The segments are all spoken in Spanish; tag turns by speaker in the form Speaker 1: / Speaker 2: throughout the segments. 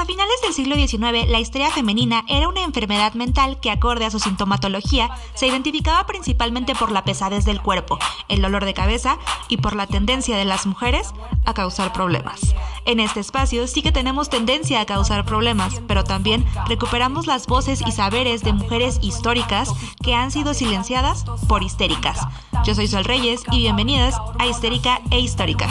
Speaker 1: Hasta finales del siglo XIX, la histeria femenina era una enfermedad mental que, acorde a su sintomatología, se identificaba principalmente por la pesadez del cuerpo, el dolor de cabeza y por la tendencia de las mujeres a causar problemas. En este espacio sí que tenemos tendencia a causar problemas, pero también recuperamos las voces y saberes de mujeres históricas que han sido silenciadas por histéricas. Yo soy Sol Reyes y bienvenidas a Histérica e Histórica.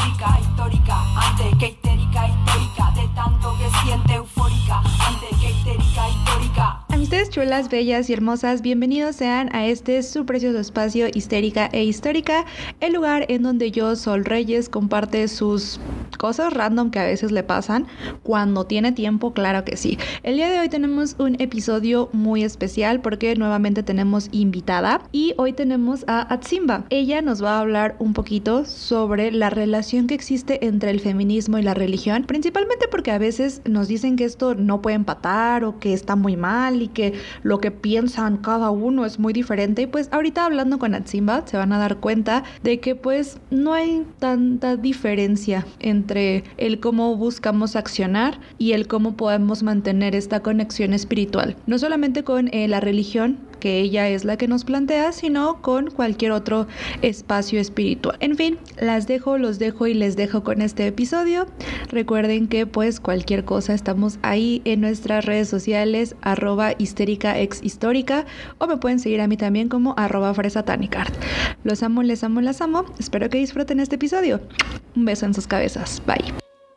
Speaker 1: Amistades chulas, bellas y hermosas, bienvenidos sean a este su precioso espacio Histérica e Histórica, el lugar en donde yo, Sol Reyes, comparte sus cosas random que a veces le pasan cuando tiene tiempo, claro que sí. El día de hoy tenemos un episodio muy especial porque nuevamente tenemos invitada y hoy tenemos a Atsimba. Ella nos va a hablar un poquito sobre la relación que existe entre el feminismo y la religión, principalmente porque a veces nos dicen que esto no puede empatar o que está muy mal y que lo que piensan cada uno es muy diferente. Y pues ahorita hablando con Atsimba se van a dar cuenta de que pues no hay tanta diferencia entre el cómo buscamos accionar y el cómo podemos mantener esta conexión espiritual, no solamente con la religión, que ella es la que nos plantea, sino con cualquier otro espacio espiritual. En fin, los dejo y les dejo con este episodio. Recuerden que pues cualquier cosa estamos ahí en nuestras redes sociales, @histéricaexhistórica, o me pueden seguir a mí también como @fresatánicart. Los amo, les amo, las amo. Espero que disfruten este episodio. Un beso en sus cabezas. Bye.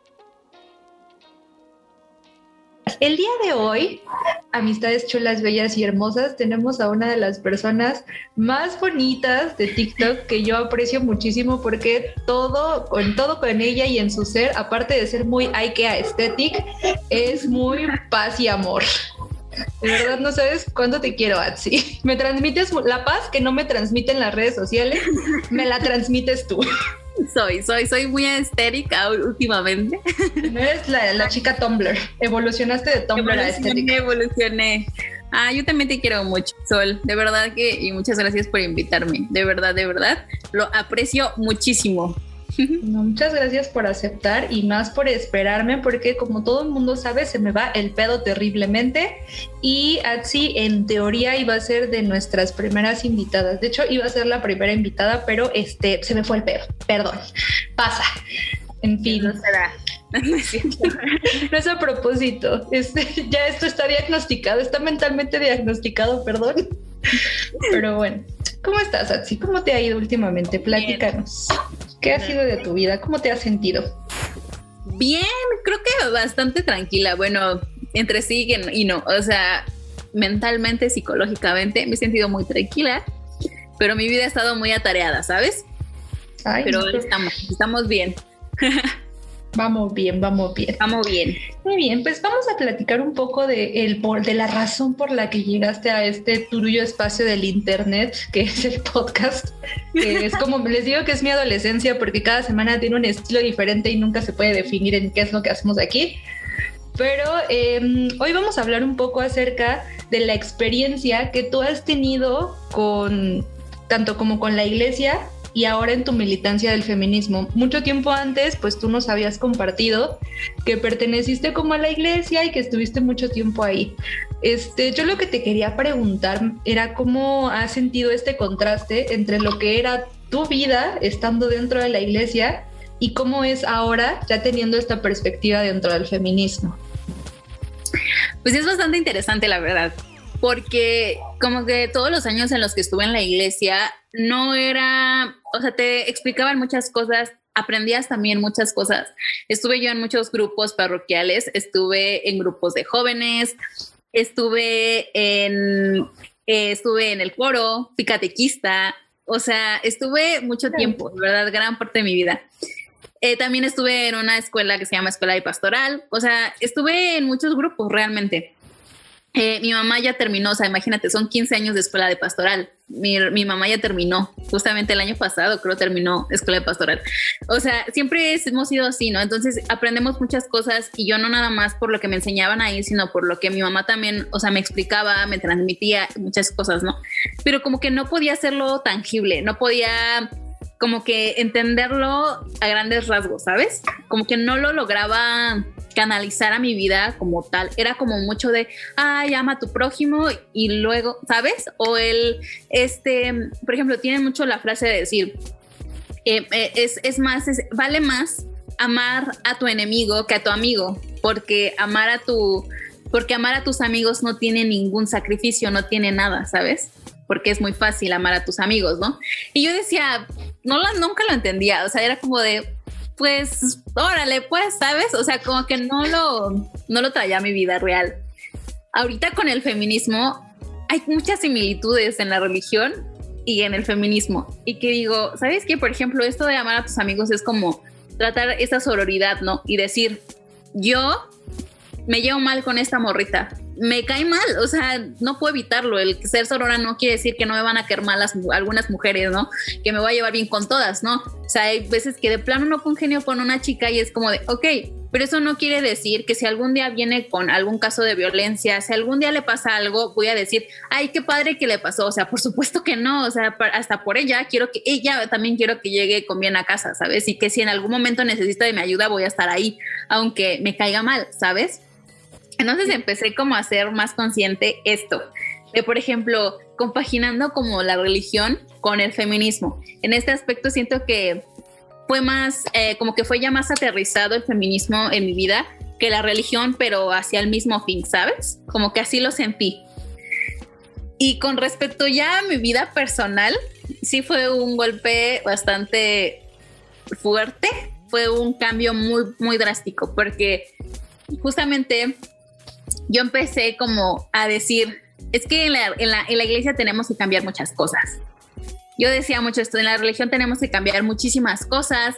Speaker 1: El día de hoy, amistades chulas, bellas y hermosas, tenemos a una de las personas más bonitas de TikTok que yo aprecio muchísimo porque todo con ella y en su ser, aparte de ser muy IKEA aesthetic, es muy paz y amor. De verdad no sabes cuánto te quiero, Atsi. Me transmites la paz que no me transmiten las redes sociales, me la transmites tú.
Speaker 2: Soy muy histérica últimamente.
Speaker 1: No eres la chica Tumblr. Evolucionaste de Tumblr a estética.
Speaker 2: Evolucioné. Yo también te quiero mucho, Sol. De verdad y muchas gracias por invitarme. De verdad, lo aprecio muchísimo.
Speaker 1: No, muchas gracias por aceptar y más por esperarme, porque como todo el mundo sabe, se me va el pedo terriblemente y Atsi en teoría iba a ser de nuestras primeras invitadas. De hecho, iba a ser la primera invitada, pero se me fue el pedo. Perdón. Pasa. En fin.
Speaker 2: No será.
Speaker 1: No es a propósito. Ya esto está diagnosticado, está mentalmente diagnosticado, perdón. Pero bueno. ¿Cómo estás, Atsi? ¿Cómo te ha ido últimamente? Platícanos. ¿Qué ha sido de tu vida? ¿Cómo te has sentido?
Speaker 2: Bien, creo que bastante tranquila. Bueno, entre sí y no. O sea, mentalmente, psicológicamente me he sentido muy tranquila, pero mi vida ha estado muy atareada, ¿sabes?
Speaker 1: Ay,
Speaker 2: pero estamos bien.
Speaker 1: Vamos bien. Muy bien, pues vamos a platicar un poco de la razón por la que llegaste a este turullo espacio del internet, que es el podcast, que es como les digo que es mi adolescencia, porque cada semana tiene un estilo diferente y nunca se puede definir en qué es lo que hacemos aquí. Pero hoy vamos a hablar un poco acerca de la experiencia que tú has tenido tanto como con la iglesia y ahora en tu militancia del feminismo. Mucho tiempo antes, pues tú nos habías compartido que perteneciste como a la iglesia y que estuviste mucho tiempo ahí. Yo lo que te quería preguntar era cómo has sentido este contraste entre lo que era tu vida estando dentro de la iglesia y cómo es ahora ya teniendo esta perspectiva dentro del feminismo.
Speaker 2: Pues es bastante interesante, la verdad, porque como que todos los años en los que estuve en la iglesia no era, o sea, te explicaban muchas cosas, aprendías también muchas cosas. Estuve yo en muchos grupos parroquiales, estuve en grupos de jóvenes, estuve en el coro, fui catequista, o sea, estuve mucho tiempo, de verdad, gran parte de mi vida. También estuve en una escuela que se llama Escuela de Pastoral, o sea, estuve en muchos grupos realmente. Mi mamá ya terminó, o sea, imagínate, son 15 años de escuela de pastoral. Mi mamá ya terminó, justamente el año pasado creo terminó escuela de pastoral. O sea, siempre hemos sido así, ¿no? Entonces aprendemos muchas cosas y yo no nada más por lo que me enseñaban ahí, sino por lo que mi mamá también, o sea, me explicaba, me transmitía muchas cosas, ¿no? Pero como que no podía hacerlo tangible, no podía como que entenderlo a grandes rasgos, ¿sabes? Como que no lo lograba canalizar a mi vida como tal. Era como mucho de, ay, ama a tu prójimo y luego, ¿sabes? O por ejemplo, tienen mucho la frase de decir, vale más amar a tu enemigo que a tu amigo, porque amar a tus amigos no tiene ningún sacrificio, no tiene nada, ¿sabes? Porque es muy fácil amar a tus amigos, ¿no? Y yo decía, nunca lo entendía, o sea, era como de, pues, órale, pues, ¿sabes? O sea, como que no lo traía a mi vida real. Ahorita con el feminismo hay muchas similitudes en la religión y en el feminismo. Y que digo, ¿sabes qué? Por ejemplo, esto de amar a tus amigos es como tratar esa sororidad, ¿no? Y decir, yo me llevo mal con esta morrita, me cae mal, o sea, no puedo evitarlo. El ser sorora no quiere decir que no me van a caer mal algunas mujeres, ¿no? Que me voy a llevar bien con todas, ¿no? O sea, hay veces que de plano no congenio con una chica y es como de, ok, pero eso no quiere decir que si algún día viene con algún caso de violencia, si algún día le pasa algo, voy a decir, ay, qué padre que le pasó. O sea, por supuesto que no, o sea, hasta por ella quiero que llegue con bien a casa, ¿sabes? Y que si en algún momento necesita de mi ayuda, voy a estar ahí, aunque me caiga mal, ¿sabes? Entonces empecé como a ser más consciente esto, de por ejemplo, compaginando como la religión con el feminismo. En este aspecto siento que fue más, como que fue ya más aterrizado el feminismo en mi vida que la religión, pero hacia el mismo fin, ¿sabes? Como que así lo sentí. Y con respecto ya a mi vida personal, sí fue un golpe bastante fuerte, fue un cambio muy, muy drástico, porque justamente yo empecé como a decir, es que en la iglesia tenemos que cambiar muchas cosas. Yo decía mucho esto, en la religión tenemos que cambiar muchísimas cosas.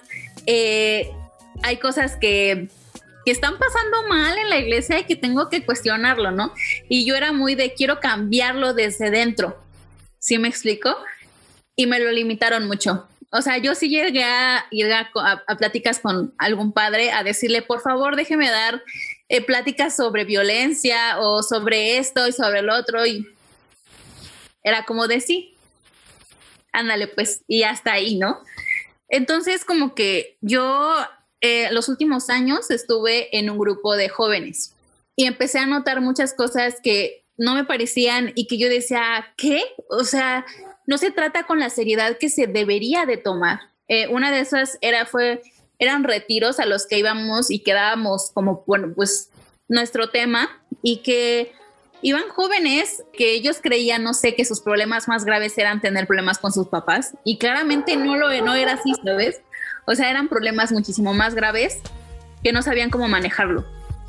Speaker 2: Hay cosas que están pasando mal en la iglesia y que tengo que cuestionarlo, ¿no? Y yo era muy de quiero cambiarlo desde dentro. ¿Sí me explico? Y me lo limitaron mucho. O sea, yo sí llegué a pláticas con algún padre a decirle, por favor, déjeme dar pláticas sobre violencia o sobre esto y sobre el otro. Y era como de sí, ándale pues, y hasta ahí, ¿no? Entonces como que yo los últimos años estuve en un grupo de jóvenes y empecé a notar muchas cosas que no me parecían y que yo decía, ¿qué? O sea, no se trata con la seriedad que se debería de tomar. Una de esas eran retiros a los que íbamos y quedábamos como, bueno, pues nuestro tema, y que iban jóvenes que ellos creían, no sé, que sus problemas más graves eran tener problemas con sus papás, y claramente no era así, ¿sabes? O sea, eran problemas muchísimo más graves que no sabían cómo manejarlo.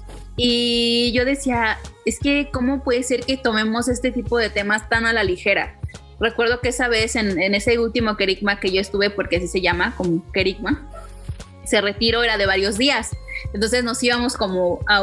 Speaker 2: Y yo decía, es que ¿cómo puede ser que tomemos este tipo de temas tan a la ligera? Recuerdo que esa vez en ese último querigma que yo estuve, porque así se llama, como querigma, ese retiro era de varios días. Entonces nos íbamos como a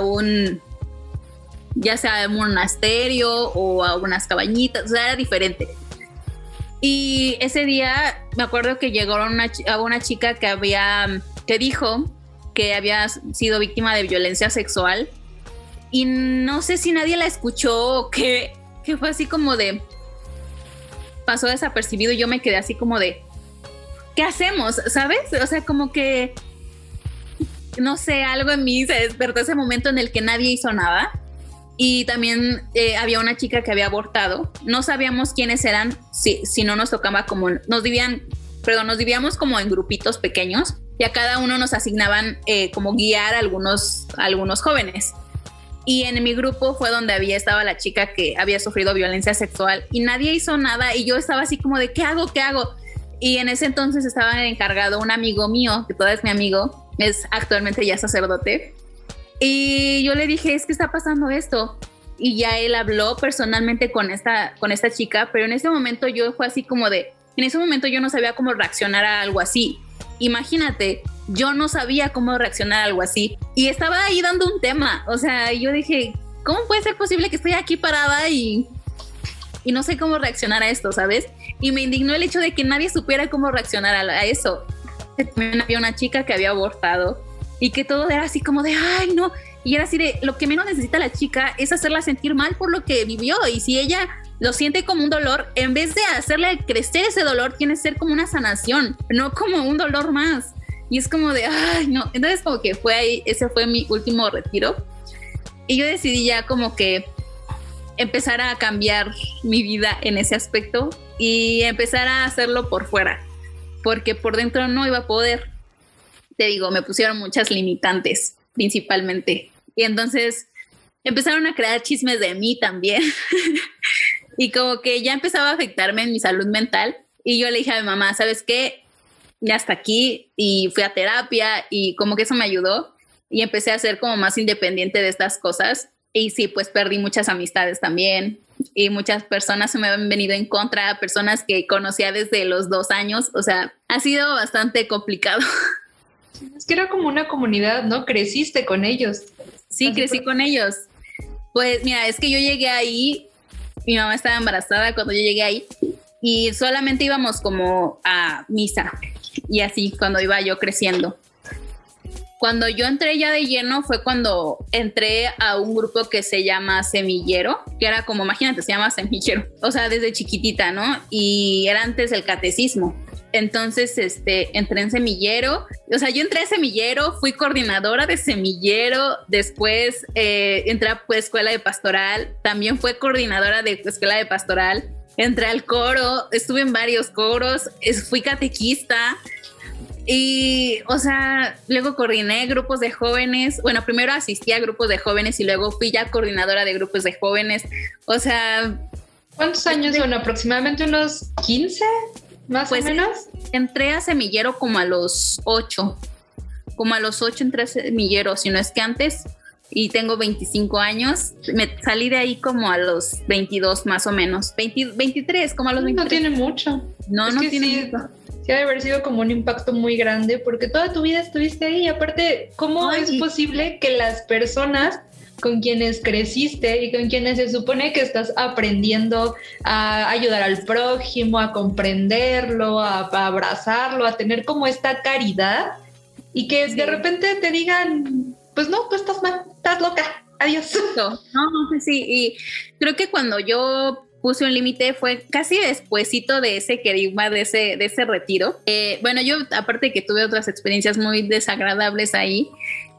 Speaker 2: ya sea a un monasterio o a unas cabañitas, o sea, era diferente. Y ese día me acuerdo que llegó a una chica que dijo que había sido víctima de violencia sexual, y no sé si nadie la escuchó o que fue así como de pasó desapercibido, y yo me quedé así como de ¿qué hacemos? ¿Sabes? O sea, como que no sé, algo en mí se despertó ese momento en el que nadie hizo nada. Y también había una chica que había abortado. No sabíamos quiénes eran, si no nos tocaba como nos dividíamos como en grupitos pequeños, y a cada uno nos asignaban como guiar a algunos jóvenes. Y en mi grupo fue donde estaba la chica que había sufrido violencia sexual, y nadie hizo nada, y yo estaba así como de ¿qué hago? Y en ese entonces estaba encargado un amigo mío, que todavía es mi amigo, es actualmente ya sacerdote, y yo le dije, es que está pasando esto, y ya él habló personalmente con esta chica, pero en ese momento yo no sabía cómo reaccionar a algo así. Imagínate, yo no sabía cómo reaccionar a algo así, y estaba ahí dando un tema. O sea, yo dije, ¿cómo puede ser posible que estoy aquí parada y no sé cómo reaccionar a esto, ¿sabes? Y me indignó el hecho de que nadie supiera cómo reaccionar a eso. También había una chica que había abortado, y que todo era así como de, ay, no. Y era así de, lo que menos necesita la chica es hacerla sentir mal por lo que vivió. Y si ella lo siente como un dolor, en vez de hacerle crecer ese dolor, tiene que ser como una sanación, no como un dolor más. Y es como de, ay, no. Entonces como que fue ahí, ese fue mi último retiro. Y yo decidí ya como que empezar a cambiar mi vida en ese aspecto y empezar a hacerlo por fuera, porque por dentro no iba a poder. Te digo, me pusieron muchas limitantes, principalmente. Y entonces empezaron a crear chismes de mí también. Y como que ya empezaba a afectarme en mi salud mental. Y yo le dije a mi mamá, ¿sabes qué? Ya hasta aquí. Y fui a terapia y como que eso me ayudó. Y empecé a ser como más independiente de estas cosas. Y sí, pues perdí muchas amistades también. Y muchas personas se me han venido en contra, personas que conocía desde los 2 años. O sea, ha sido bastante complicado.
Speaker 1: Es que era como una comunidad, ¿no? Creciste con ellos.
Speaker 2: Sí, crecí con ellos. Pues mira, es que yo llegué ahí, mi mamá estaba embarazada cuando yo llegué ahí y solamente íbamos como a misa y así cuando iba yo creciendo. Cuando yo entré ya de lleno fue cuando entré a un grupo que se llama Semillero, que era como, imagínate, se llama Semillero, o sea, desde chiquitita, ¿no? Y era antes del catecismo. Entonces, entré en Semillero, o sea, yo entré a Semillero, fui coordinadora de Semillero, después entré a escuela de pastoral, también fue coordinadora de escuela de pastoral, entré al coro, estuve en varios coros, fui catequista y, o sea, luego coordiné grupos de jóvenes, bueno, primero asistí a grupos de jóvenes y luego fui ya coordinadora de grupos de jóvenes, o sea...
Speaker 1: ¿Cuántos años son? ¿Aproximadamente unos 15? ¿Más o menos?
Speaker 2: Entré a Semillero como a los 8. Como a los 8 entré a Semillero, si no es que antes. Y tengo 25 años. Me salí de ahí como a los 22 más o menos. 23, como a los 23.
Speaker 1: No tiene mucho.
Speaker 2: No tiene mucho.
Speaker 1: Sí ha de haber sido como un impacto muy grande porque toda tu vida estuviste ahí. Y aparte, ¿cómo es posible que las personas con quienes creciste y con quienes se supone que estás aprendiendo a ayudar al prójimo, a comprenderlo, a abrazarlo, a tener como esta caridad y que de repente te digan, pues no, tú estás mal, estás loca, adiós?
Speaker 2: No, sí, y creo que cuando yo puse un límite fue casi despuesito de ese querigma, de ese retiro. Bueno, yo aparte que tuve otras experiencias muy desagradables ahí,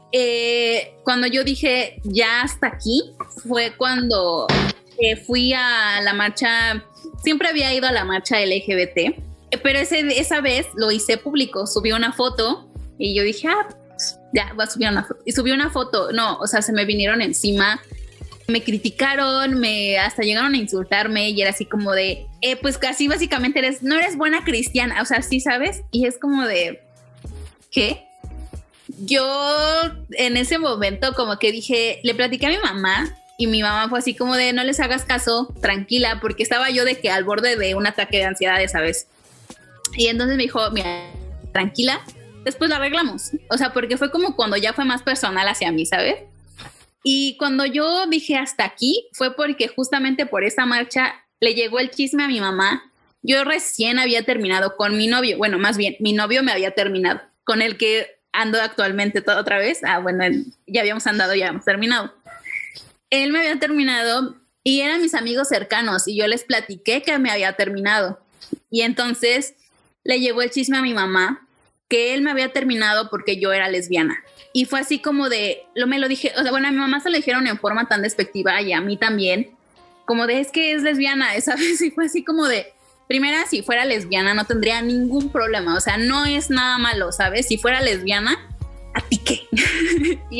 Speaker 2: cuando yo dije ya hasta aquí fue cuando fui a la marcha. Siempre había ido a la marcha LGBT, pero esa vez lo hice público, subí una foto y yo dije pues, ya voy a subir una foto, y subí una foto. No, o sea, se me vinieron encima, me criticaron, hasta llegaron a insultarme y era así como de pues casi básicamente no eres buena cristiana, o sea, sí, ¿sabes? Y es como de ¿qué? Yo en ese momento como que dije, le platiqué a mi mamá y mi mamá fue así como de no les hagas caso, tranquila, porque estaba yo de que al borde de un ataque de ansiedad esa vez. Y entonces me dijo, mira, tranquila, después lo arreglamos. O sea, porque fue como cuando ya fue más personal hacia mí, ¿sabes? Y cuando yo dije hasta aquí fue porque justamente por esa marcha le llegó el chisme a mi mamá. Yo recién había terminado con mi novio, bueno, más bien, mi novio me había terminado, con el que ando actualmente otra vez. Bueno, ya habíamos andado, ya habíamos terminado. Él me había terminado y eran mis amigos cercanos y yo les platiqué que me había terminado. Y entonces le llegó el chisme a mi mamá que él me había terminado porque yo era lesbiana. Y fue así como me lo dije, o sea, bueno, a mi mamá se lo dijeron en forma tan despectiva y a mí también, como de es que es lesbiana, ¿sabes? Y fue así como de, primera, si fuera lesbiana no tendría ningún problema, o sea, no es nada malo, ¿sabes? Si fuera lesbiana, ¿a ti qué? y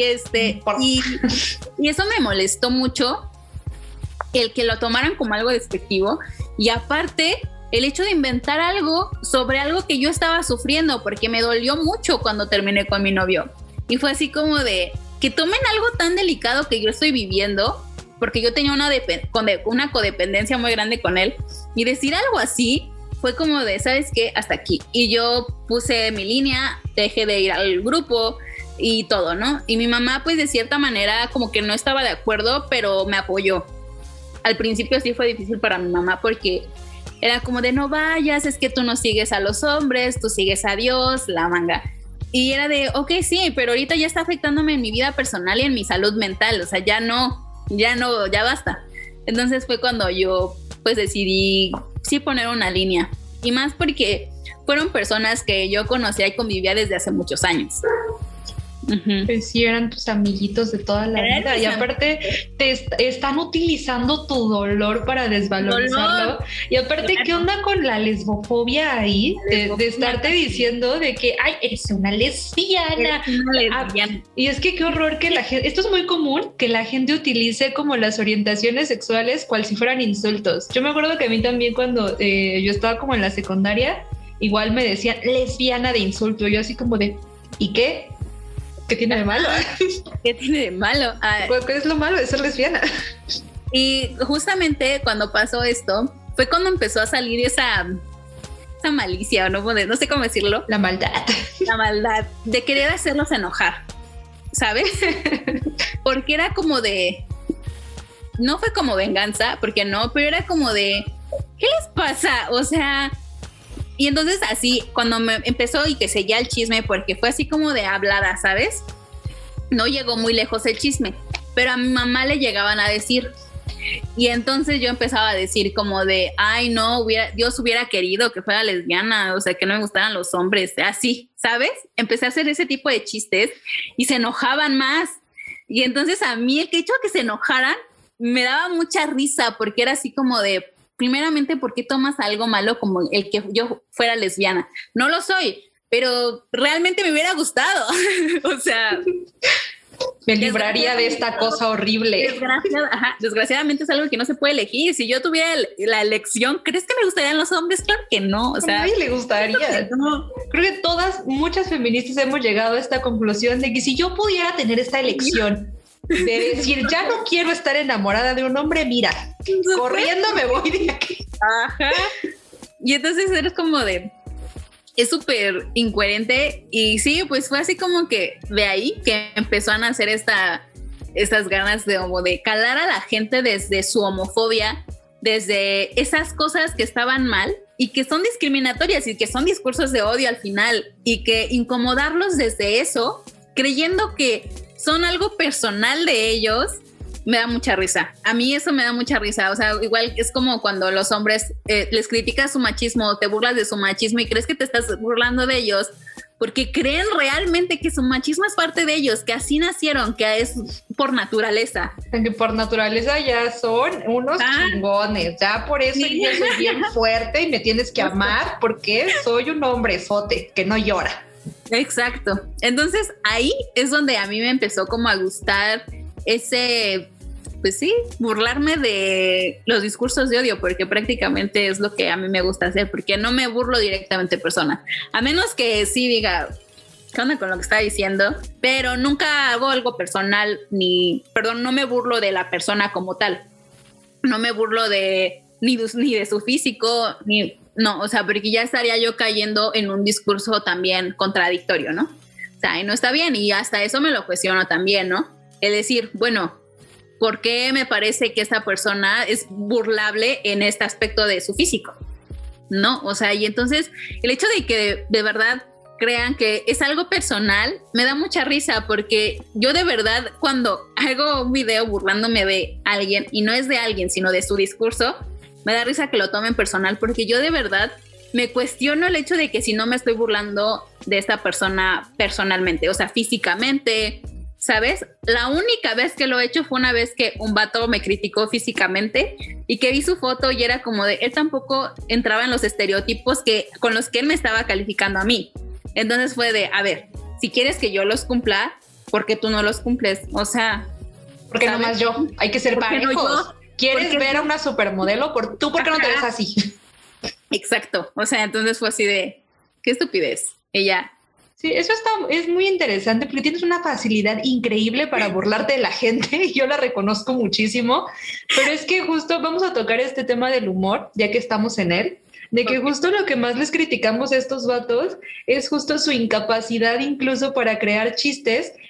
Speaker 2: eso me molestó mucho, el que lo tomaran como algo despectivo, y aparte, el hecho de inventar algo sobre algo que yo estaba sufriendo, porque me dolió mucho cuando terminé con mi novio. Y fue así como de que tomen algo tan delicado que yo estoy viviendo, porque yo tenía una codependencia muy grande con él, y decir algo así fue como de, ¿sabes qué? Hasta aquí. Y yo puse mi línea, dejé de ir al grupo y todo, ¿no? Y mi mamá, pues de cierta manera como que no estaba de acuerdo, pero me apoyó. Al principio sí fue difícil para mi mamá porque era como de no vayas, es que tú no sigues a los hombres, tú sigues a Dios, la manga. Y era de, ok, sí, pero ahorita ya está afectándome en mi vida personal y en mi salud mental, o sea, ya basta. Entonces fue cuando yo pues decidí sí poner una línea. Y más porque fueron personas que yo conocía y convivía desde hace muchos años.
Speaker 1: Pues sí, eran tus amiguitos de toda la vida. Y aparte te están utilizando tu dolor para desvalorizarlo. Y aparte, claro. ¿Qué onda con la lesbofobia ahí? De estarte diciendo de que, ay, eres una lesbiana. Y es que qué horror que la gente... Esto es muy común, que la gente utilice como las orientaciones sexuales cual si fueran insultos. Yo me acuerdo que a mí también cuando yo estaba como en la secundaria, igual me decían lesbiana de insulto. Yo así como de, ¿y qué? ¿Qué tiene de malo?
Speaker 2: ¿Qué tiene de malo?
Speaker 1: ¿Qué es lo malo de ser lesbiana?
Speaker 2: Y justamente cuando pasó esto, fue cuando empezó a salir esa malicia, no sé cómo decirlo.
Speaker 1: La maldad
Speaker 2: de querer hacerlos enojar, ¿sabes? Porque era como de... No fue como venganza, porque no, pero era como de... ¿Qué les pasa? O sea... Y entonces así, cuando me empezó y que seguía el chisme, porque fue así como de hablada, ¿sabes? No llegó muy lejos el chisme, pero a mi mamá le llegaban a decir. Y entonces yo empezaba a decir como de, ay no, Dios hubiera querido que fuera lesbiana, o sea, que no me gustaran los hombres, así, ¿sabes? Empecé a hacer ese tipo de chistes y se enojaban más. Y entonces a mí el hecho de que se enojaran me daba mucha risa, porque era así como de... Primeramente, ¿por qué tomas algo malo como el que yo fuera lesbiana? No lo soy, pero realmente me hubiera gustado. O sea...
Speaker 1: Me libraría de esta cosa horrible.
Speaker 2: Desgraciadamente es algo que no se puede elegir. Si yo tuviera la elección, ¿crees que me gustarían los hombres? Claro que no. O sea,
Speaker 1: a nadie le gustaría. No. Creo que muchas feministas hemos llegado a esta conclusión de que si yo pudiera tener esta elección... de decir, ya no quiero estar enamorada de un hombre, mira, corriendo me voy de aquí.
Speaker 2: Ajá. Y entonces eres como de... Es súper incoherente. Y sí, pues fue así como que de ahí que empezó a nacer estas ganas de calar a la gente desde su homofobia, desde esas cosas que estaban mal y que son discriminatorias y que son discursos de odio al final, y que incomodarlos desde eso, creyendo que son algo personal de ellos, me da mucha risa. A mí eso me da mucha risa. O sea, igual es como cuando los hombres les criticas su machismo o te burlas de su machismo y crees que te estás burlando de ellos porque creen realmente que su machismo es parte de ellos, que así nacieron, que es por naturaleza.
Speaker 1: Que por naturaleza ya son unos chingones. Ya por eso sí. Yo soy bien fuerte y me tienes que amar porque soy un hombrezote que no llora.
Speaker 2: Exacto. Entonces ahí es donde a mí me empezó como a gustar ese, pues sí, burlarme de los discursos de odio, porque prácticamente es lo que a mí me gusta hacer, porque no me burlo directamente de persona, a menos que sí diga, ¿qué onda con lo que está diciendo? Pero nunca hago algo personal, no me burlo de la persona como tal, no me burlo ni de su físico, no, o sea, porque ya estaría yo cayendo en un discurso también contradictorio, ¿no? O sea, y no está bien, y hasta eso me lo cuestiono también, ¿no? Es decir, bueno, ¿por qué me parece que esta persona es burlable en este aspecto de su físico? ¿No? O sea, y entonces el hecho de que de verdad crean que es algo personal, me da mucha risa, porque yo de verdad cuando hago un video burlándome de alguien, y no es de alguien, sino de su discurso, me da risa que lo tomen personal, porque yo de verdad me cuestiono el hecho de que si no me estoy burlando de esta persona personalmente, o sea, físicamente, ¿sabes? La única vez que lo he hecho fue una vez que un vato me criticó físicamente y que vi su foto y era como de, él tampoco entraba en los estereotipos con los que él me estaba calificando a mí. Entonces fue de, a ver, si quieres que yo los cumpla, ¿por qué tú no los cumples? O sea...
Speaker 1: ¿Por qué nomás yo? Hay que ser parejos. No ¿quieres ver a una supermodelo? ¿Tú por qué no te ves así?
Speaker 2: Exacto. O sea, entonces fue así de, qué estupidez. Ella...
Speaker 1: Sí, eso es muy interesante porque tienes una facilidad increíble para burlarte de la gente y yo la reconozco muchísimo, pero es que justo vamos a tocar este tema del humor, ya que estamos en él, de que justo lo que más les criticamos a estos vatos es justo su incapacidad incluso para crear chistes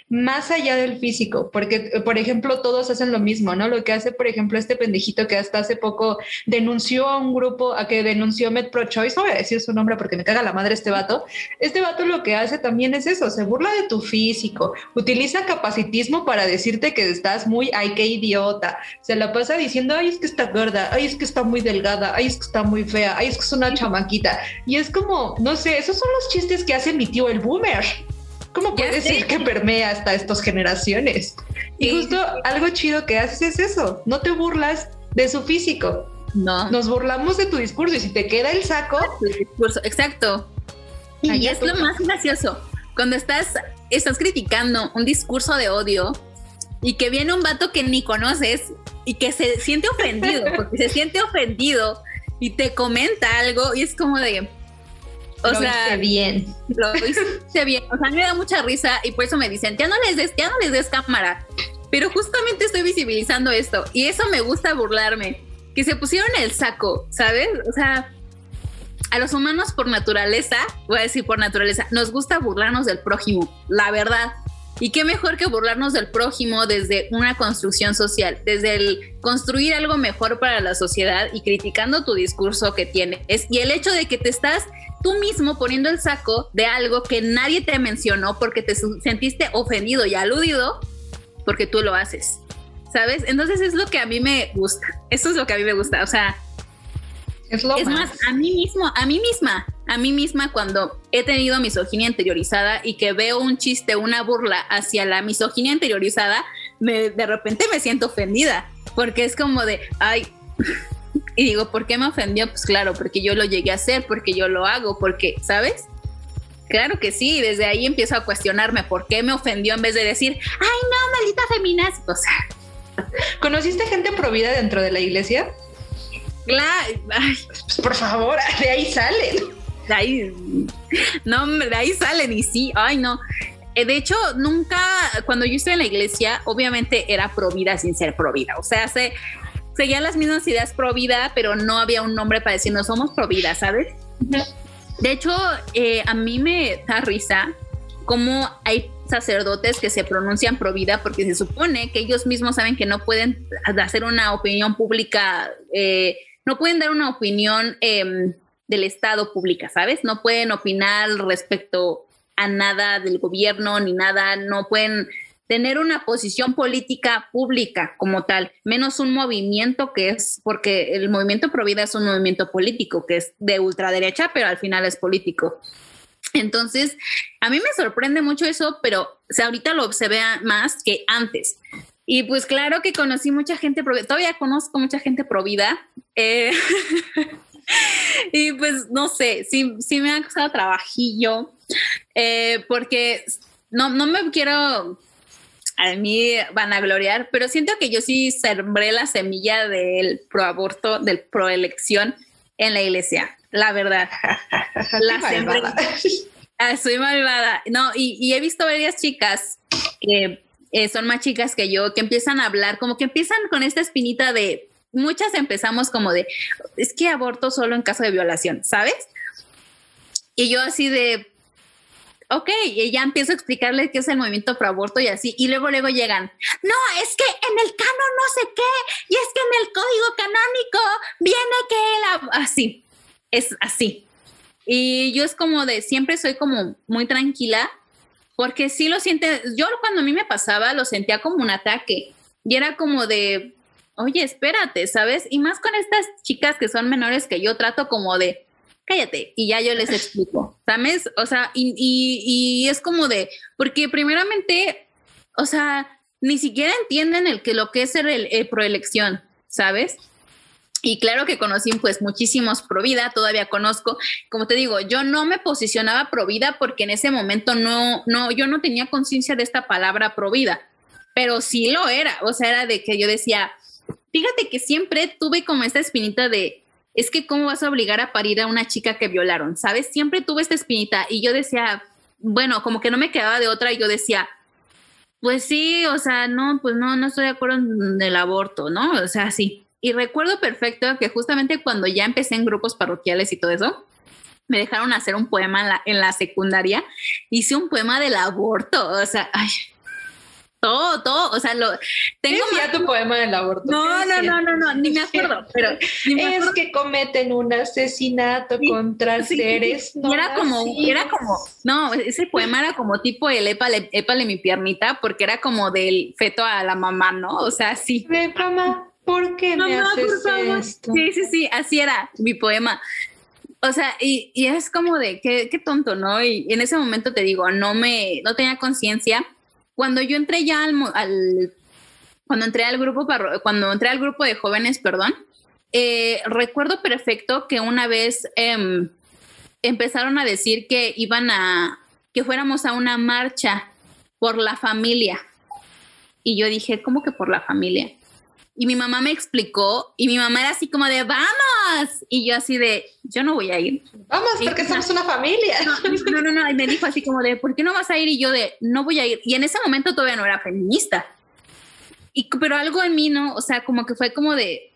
Speaker 1: más allá del físico, porque, por ejemplo, todos hacen lo mismo, ¿no? Lo que hace, por ejemplo, este pendejito que hasta hace poco denunció a un grupo, a que denunció MedProChoice, no voy a decir su nombre porque me caga la madre este vato lo que hace también es eso, se burla de tu físico, utiliza capacitismo para decirte que estás muy, ay, qué idiota, se la pasa diciendo, ay, es que está gorda, ay, es que está muy delgada, ay, es que está muy fea, ay, es que es una chamaquita, y es como, no sé, esos son los chistes que hace mi tío el boomer. ¿Cómo puede ser que permea hasta estas generaciones? Y justo algo chido que haces es eso, no te burlas de su físico.
Speaker 2: No.
Speaker 1: Nos burlamos de tu discurso y si te queda el saco...
Speaker 2: Tu discurso, exacto. Y es lo más gracioso, cuando estás criticando un discurso de odio y que viene un vato que ni conoces y que se siente ofendido, porque se siente ofendido y te comenta algo y es como de...
Speaker 1: Lo hice bien.
Speaker 2: Lo hice bien. O sea, me da mucha risa y por eso me dicen, ya no les des cámara. Pero justamente estoy visibilizando esto y eso me gusta burlarme. Que se pusieron el saco, ¿sabes? O sea, a los humanos por naturaleza, voy a decir por naturaleza, nos gusta burlarnos del prójimo, la verdad. Y qué mejor que burlarnos del prójimo desde una construcción social, desde el construir algo mejor para la sociedad y criticando tu discurso que tienes. Y el hecho de que te estás tú mismo poniendo el saco de algo que nadie te mencionó porque te sentiste ofendido y aludido porque tú lo haces, ¿sabes? Entonces es lo que a mí me gusta. Eso es lo que a mí me gusta. O sea, es más, a mí misma cuando he tenido misoginia interiorizada y que veo un chiste, una burla hacia la misoginia interiorizada, de repente me siento ofendida porque es como de, ay... Y digo, ¿por qué me ofendió? Pues claro, porque yo lo llegué a hacer, porque yo lo hago, porque, ¿sabes? Claro que sí, desde ahí empiezo a cuestionarme por qué me ofendió en vez de decir, ay, no, maldita feminazi. O sea,
Speaker 1: ¿conociste gente provida dentro de la iglesia?
Speaker 2: Claro, ay,
Speaker 1: pues por favor, de ahí salen.
Speaker 2: De ahí salen y sí, ay, no. De hecho, nunca, cuando yo estuve en la iglesia, obviamente era provida sin ser provida. O sea, seguían las mismas ideas pro vida, pero no había un nombre para decir no somos pro vida, ¿sabes? Uh-huh. De hecho, a mí me da risa cómo hay sacerdotes que se pronuncian pro vida porque se supone que ellos mismos saben que no pueden hacer una opinión pública, no pueden dar una opinión del Estado pública, ¿sabes? No pueden opinar respecto a nada del gobierno ni nada, no pueden tener una posición política pública como tal, menos un movimiento que es, porque el movimiento pro vida es un movimiento político que es de ultraderecha, pero al final es político. Entonces, a mí me sorprende mucho eso, pero o sea, ahorita se ve más que antes. Y pues claro que conocí mucha gente pro vida, todavía conozco mucha gente pro vida, y pues no sé, sí me ha costado trabajillo, porque no me quiero... a mí vanagloriar, pero siento que yo sí sembré la semilla del proaborto, del proelección en la iglesia, la verdad. La sembré. Soy malvada. No, y he visto varias chicas que son más chicas que yo, que empiezan a hablar, como que empiezan con esta espinita de, muchas empezamos como de, es que aborto solo en caso de violación, ¿sabes? Y yo así de... ok, y ya empiezo a explicarles qué es el movimiento pro aborto y así, y luego llegan, no, es que en el canon no sé qué, y es que en el código canónico viene que así, es así. Y yo es como de, siempre soy como muy tranquila, porque sí lo siente, yo cuando a mí me pasaba lo sentía como un ataque, y era como de, oye, espérate, ¿sabes? Y más con estas chicas que son menores que yo trato como de, cállate, y ya yo les explico, ¿sabes? O sea, y es como de, porque primeramente, o sea, ni siquiera entienden lo que es el proelección, ¿sabes? Y claro que conocí pues muchísimos pro vida, todavía conozco, como te digo, yo no me posicionaba pro vida porque en ese momento yo no tenía conciencia de esta palabra pro vida, pero sí lo era, o sea, era de que yo decía, fíjate que siempre tuve como esta espinita de, es que cómo vas a obligar a parir a una chica que violaron, ¿sabes? Siempre tuve esta espinita y yo decía, bueno, como que no me quedaba de otra y yo decía, pues sí, o sea, no, pues no estoy de acuerdo en el aborto, ¿no? O sea, sí. Y recuerdo perfecto que justamente cuando ya empecé en grupos parroquiales y todo eso, me dejaron hacer un poema en la secundaria, hice un poema del aborto, o sea, ay, todo, o sea,
Speaker 1: tengo ya tu poema del aborto.
Speaker 2: No, ni me acuerdo, pero
Speaker 1: es que cometen un asesinato contra seres.
Speaker 2: No, era como, no, ese poema era como tipo el épale mi piernita, porque era como del feto a la mamá, ¿no? O sea, sí.
Speaker 1: Mamá, ¿por qué me haces esto?
Speaker 2: Sí, así era mi poema. O sea, y es como de qué tonto, ¿no? Y en ese momento te digo, no tenía conciencia. Cuando yo entré ya cuando entré al grupo de jóvenes, perdón, recuerdo perfecto que una vez empezaron a decir que que fuéramos a una marcha por la familia. Y yo dije, ¿cómo que por la familia? Y mi mamá me explicó, y mi mamá era así como de, ¡vamos! Y yo así de, yo no voy a ir.
Speaker 1: Vamos, porque somos una familia.
Speaker 2: No, y me dijo así como de, ¿por qué no vas a ir? Y yo de, no voy a ir. Y en ese momento todavía no era feminista. Pero algo en mí, ¿no? O sea, como que fue como de,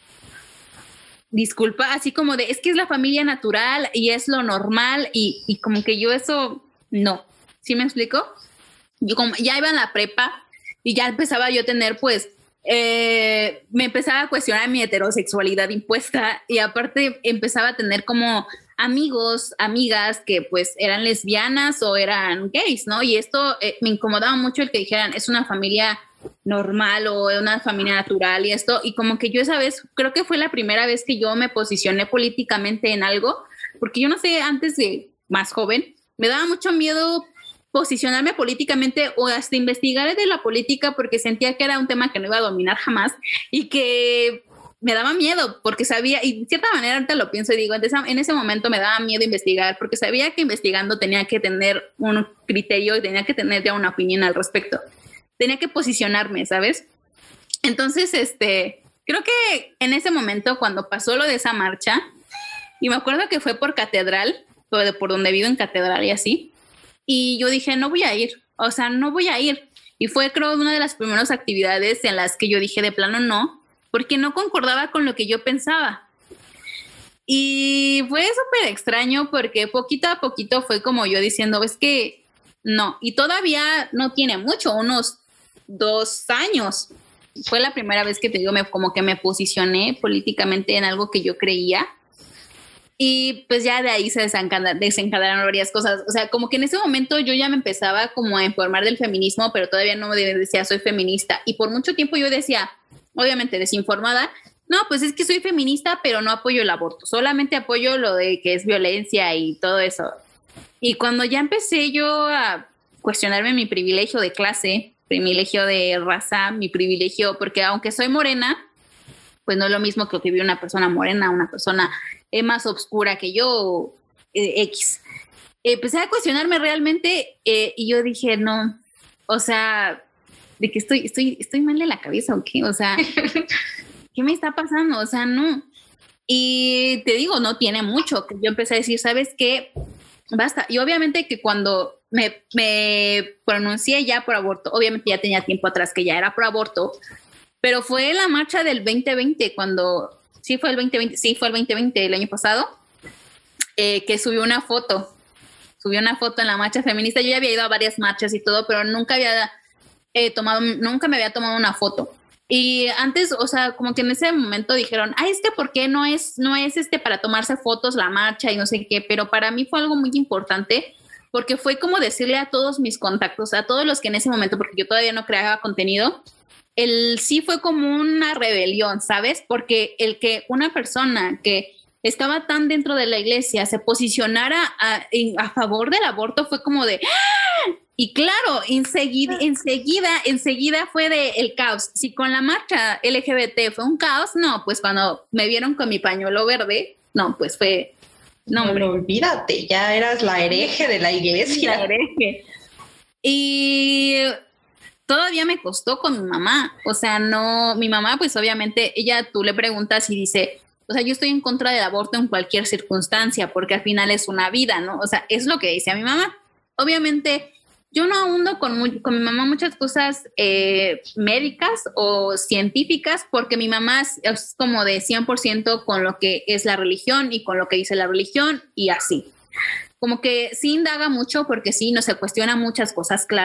Speaker 2: disculpa, así como de, es que es la familia natural y es lo normal, y como que yo eso, no. ¿Sí me explico? Yo como ya iba en la prepa y ya empezaba yo a tener, pues, me empezaba a cuestionar mi heterosexualidad impuesta, y aparte empezaba a tener como amigos, amigas que pues eran lesbianas o eran gays, ¿no? Y esto me incomodaba mucho el que dijeran, es una familia normal o una familia natural y esto, y como que yo esa vez, creo que fue la primera vez que yo me posicioné políticamente en algo, porque yo no sé, antes de más joven, me daba mucho miedo posicionarme políticamente o hasta investigar de la política, porque sentía que era un tema que no iba a dominar jamás y que me daba miedo porque sabía, y de cierta manera ahorita lo pienso y digo, en ese momento me daba miedo investigar porque sabía que investigando tenía que tener un criterio y tenía que tener ya una opinión al respecto. Tenía que posicionarme, ¿sabes? Entonces, creo que en ese momento cuando pasó lo de esa marcha, y me acuerdo que fue por Catedral, por donde vivo en Catedral y así, y yo dije, no voy a ir, o sea, no voy a ir. Y fue, creo, una de las primeras actividades en las que yo dije de plano no, porque no concordaba con lo que yo pensaba. Y fue súper extraño porque poquito a poquito fue como yo diciendo, es que no. Y todavía no tiene mucho, unos 2 años. Fue la primera vez que te digo, como que me posicioné políticamente en algo que yo creía. Y pues ya de ahí se desencadenaron varias cosas. O sea, como que en ese momento yo ya me empezaba como a informar del feminismo, pero todavía no me decía soy feminista. Y por mucho tiempo yo decía, obviamente desinformada, no, pues es que soy feminista, pero no apoyo el aborto. Solamente apoyo lo de que es violencia y todo eso. Y cuando ya empecé yo a cuestionarme mi privilegio de clase, privilegio de raza, mi privilegio, porque aunque soy morena, pues no es lo mismo que vive una persona morena, una persona más oscura que yo, X. Empecé a cuestionarme realmente y yo dije, no, o sea, de que estoy mal de la cabeza o qué, o sea, ¿qué me está pasando? O sea, no. Y te digo, no tiene mucho, que yo empecé a decir, ¿sabes qué? Basta. Y obviamente que cuando me pronuncié ya por aborto, obviamente ya tenía tiempo atrás que ya era por aborto, pero fue la marcha del 2020, sí fue el 2020, el año pasado, que subió una foto en la marcha feminista. Yo ya había ido a varias marchas y todo, pero nunca me había tomado una foto. Y antes, o sea, como que en ese momento dijeron, es que ¿por qué no es para tomarse fotos la marcha y no sé qué? Pero para mí fue algo muy importante porque fue como decirle a todos mis contactos, a todos los que en ese momento, porque yo todavía no creaba contenido, sí fue como una rebelión, ¿sabes? Porque el que una persona que estaba tan dentro de la iglesia se posicionara a favor del aborto fue como de... Y claro, enseguida fue el caos. Si con la marcha LGBT fue un caos, no, pues cuando me vieron con mi pañuelo verde, no, pues fue...
Speaker 1: No, olvídate, ya eras la hereje de la iglesia.
Speaker 2: La hereje. Y todavía me costó con mi mamá. O sea, no, mi mamá, pues obviamente, tú le preguntas y dice, o sea, yo estoy en contra del aborto en cualquier circunstancia, porque al final es una vida, ¿no? O sea, es lo que dice a mi mamá. Obviamente, yo no ahundo con mi mamá muchas cosas médicas o científicas, porque mi mamá es como de 100% con lo que es la religión y con lo que dice la religión y así. Como que sí indaga mucho porque sí, no se cuestiona muchas cosas, claro,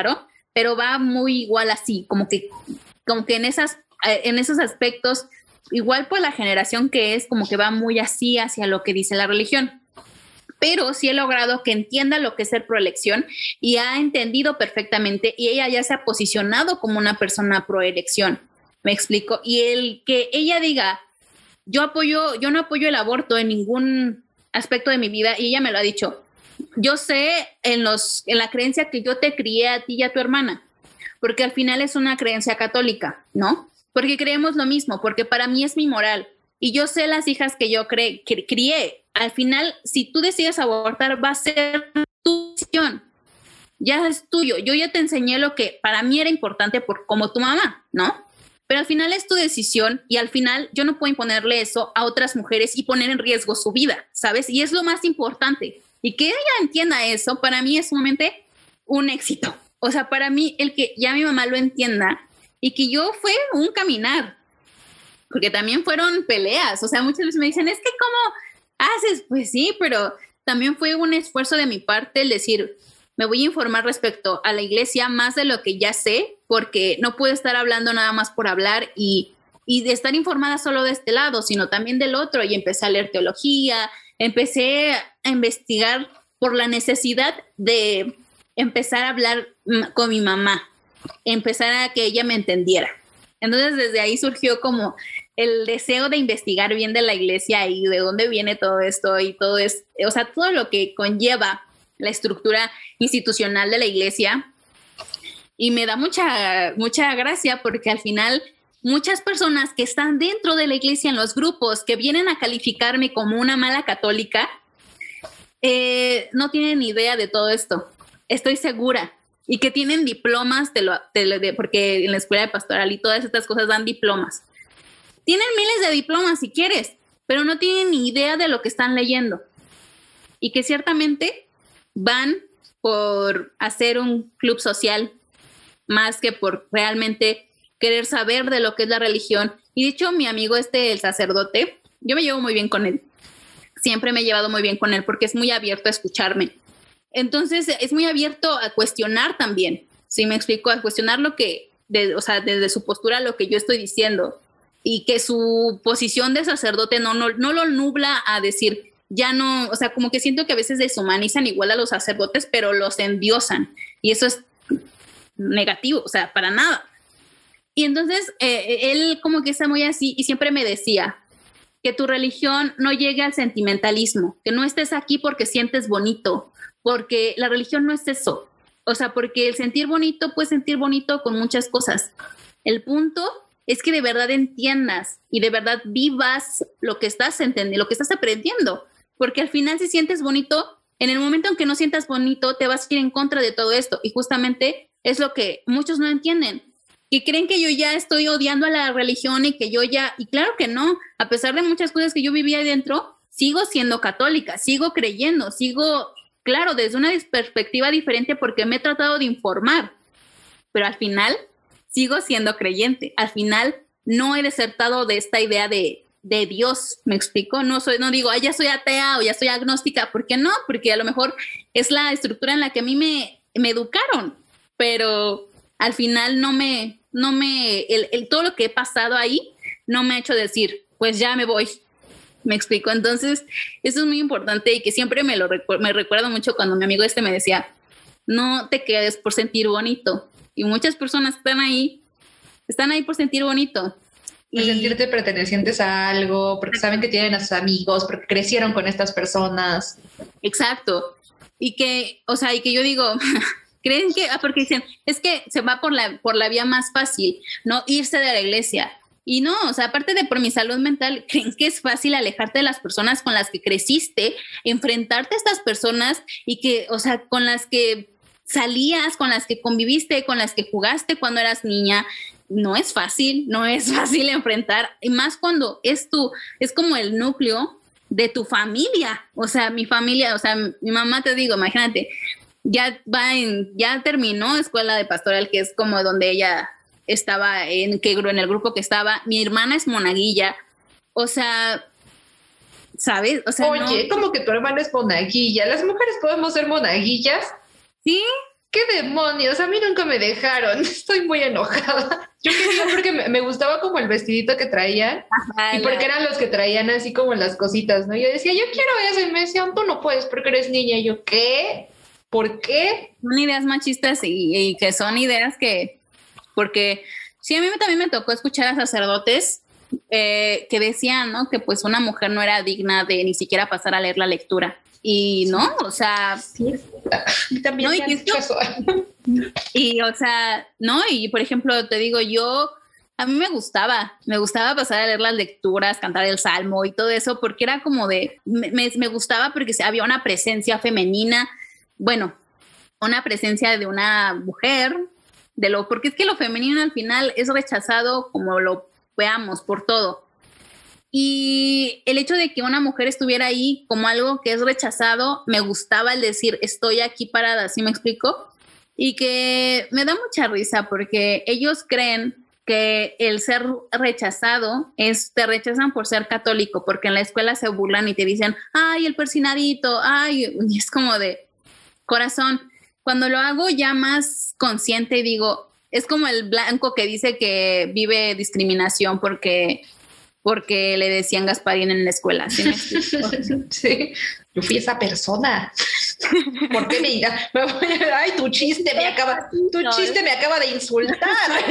Speaker 2: pero va muy igual así, como que en esos aspectos, igual por la generación que es, como que va muy así hacia lo que dice la religión. Pero sí he logrado que entienda lo que es ser proelección y ha entendido perfectamente y ella ya se ha posicionado como una persona proelección, ¿me explico? Y el que ella diga, yo no apoyo el aborto en ningún aspecto de mi vida, y ella me lo ha dicho, yo sé en la creencia que yo te crié a ti y a tu hermana, porque al final es una creencia católica, ¿no? Porque creemos lo mismo, porque para mí es mi moral. Y yo sé las hijas que yo crié. Al final, si tú decides abortar, va a ser tu decisión. Ya es tuyo. Yo ya te enseñé lo que para mí era importante como tu mamá, ¿no? Pero al final es tu decisión y al final yo no puedo imponerle eso a otras mujeres y poner en riesgo su vida, ¿sabes? Y es lo más importante. Y que ella entienda eso, para mí es sumamente un éxito. O sea, para mí, el que ya mi mamá lo entienda y que yo fue un caminar, porque también fueron peleas. O sea, muchas veces me dicen, es que ¿cómo haces? Pues sí, pero también fue un esfuerzo de mi parte el decir, me voy a informar respecto a la iglesia más de lo que ya sé, porque no puedo estar hablando nada más por hablar y de estar informada solo de este lado, sino también del otro. Y empecé a leer teología, empecé a investigar por la necesidad de empezar a hablar con mi mamá, empezar a que ella me entendiera. Entonces desde ahí surgió como el deseo de investigar bien de la iglesia y de dónde viene todo esto y todo es, o sea, todo lo que conlleva la estructura institucional de la iglesia. Y me da mucha gracia porque al final muchas personas que están dentro de la iglesia en los grupos que vienen a calificarme como una mala católica, no tienen ni idea de todo esto. Estoy segura. Y que tienen diplomas porque en la escuela de pastoral y todas estas cosas dan diplomas. Tienen miles de diplomas si quieres, pero no tienen ni idea de lo que están leyendo. Y que ciertamente van por hacer un club social más que por realmente querer saber de lo que es la religión. Y de hecho, mi amigo el sacerdote, yo me llevo muy bien con él. Siempre me he llevado muy bien con él porque es muy abierto a escucharme. Entonces, es muy abierto a cuestionar también, ¿sí me explico? A cuestionar desde su postura lo que yo estoy diciendo y que su posición de sacerdote no lo nubla a decir, ya no, o sea, como que siento que a veces deshumanizan igual a los sacerdotes, pero los endiosan y eso es negativo, o sea, para nada. Y entonces, él como que está muy así y siempre me decía que tu religión no llegue al sentimentalismo, que no estés aquí porque sientes bonito, porque la religión no es eso. O sea, porque el sentir bonito, puedes sentir bonito con muchas cosas. El punto es que de verdad entiendas y de verdad vivas lo que estás entendiendo, lo que estás aprendiendo. Porque al final si sientes bonito, en el momento en que no sientas bonito, te vas a ir en contra de todo esto. Y justamente es lo que muchos no entienden. Que creen que yo ya estoy odiando a la religión y que yo ya... Y claro que no. A pesar de muchas cosas que yo vivía ahí dentro, sigo siendo católica, sigo creyendo, sigo... Claro, desde una perspectiva diferente porque me he tratado de informar, pero al final sigo siendo creyente. Al final no he desertado de esta idea de Dios, ¿me explico? No digo, ya soy atea o ya soy agnóstica. ¿Por qué no? Porque a lo mejor es la estructura en la que a mí me educaron, pero al final todo lo que he pasado ahí no me ha hecho decir, pues ya me voy. ¿Me explico? Entonces, eso es muy importante y que siempre me recuerdo mucho cuando mi amigo me decía, no te quedes por sentir bonito. Y muchas personas están ahí por sentir bonito.
Speaker 1: Por sentirte pertenecientes a algo, porque saben que tienen a sus amigos, porque crecieron con estas personas.
Speaker 2: Exacto. Y que yo digo, creen que, porque dicen, es que se va por la vía más fácil, ¿no? Irse de la iglesia. Y no, o sea, aparte de por mi salud mental, ¿creen que es fácil alejarte de las personas con las que creciste, enfrentarte a estas personas y que, o sea, con las que salías, con las que conviviste, con las que jugaste cuando eras niña? No es fácil enfrentar, y más cuando es como el núcleo de tu familia. O sea, mi familia, o sea, mi mamá, te digo, imagínate, ya terminó escuela de pastoral, que es como donde ella estaba en el grupo que estaba. Mi hermana es monaguilla, o sea, ¿sabes? O sea,
Speaker 1: oye, ¿cómo que tu hermana es monaguilla? ¿Las mujeres podemos ser monaguillas?
Speaker 2: Sí,
Speaker 1: ¿qué demonios? A mí nunca me dejaron, estoy muy enojada. Yo quería porque me gustaba como el vestidito que traían y porque eran los que traían así como las cositas, ¿no? Yo decía, yo quiero eso y me decían, tú no puedes porque eres niña. Y yo, ¿qué? ¿Por qué?
Speaker 2: Son ideas machistas y que son ideas que, porque sí, a mí también me tocó escuchar a sacerdotes que decían, ¿no? Que pues una mujer no era digna de ni siquiera pasar a leer la lectura. Y no, o sea,
Speaker 1: sí, también
Speaker 2: no,
Speaker 1: me han dicho eso.
Speaker 2: Y o sea, no, y por ejemplo, te digo, a mí me gustaba pasar a leer las lecturas, cantar el salmo y todo eso, porque era como me gustaba porque había una presencia femenina, bueno, una presencia de una mujer, porque es que lo femenino al final es rechazado como lo veamos por todo. Y el hecho de que una mujer estuviera ahí como algo que es rechazado, me gustaba el decir, estoy aquí parada, ¿sí me explico? Y que me da mucha risa porque ellos creen que el ser rechazado te rechazan por ser católico, porque en la escuela se burlan y te dicen, ay, el persinadito, ay, y es como de corazón. Cuando lo hago ya más consciente y digo, es como el blanco que dice que vive discriminación porque le decían Gasparín en la escuela. ¿Sí me explico?
Speaker 1: Sí, yo fui esa persona. ¿Por qué me voy a... Ay, tu chiste me acaba de insultar.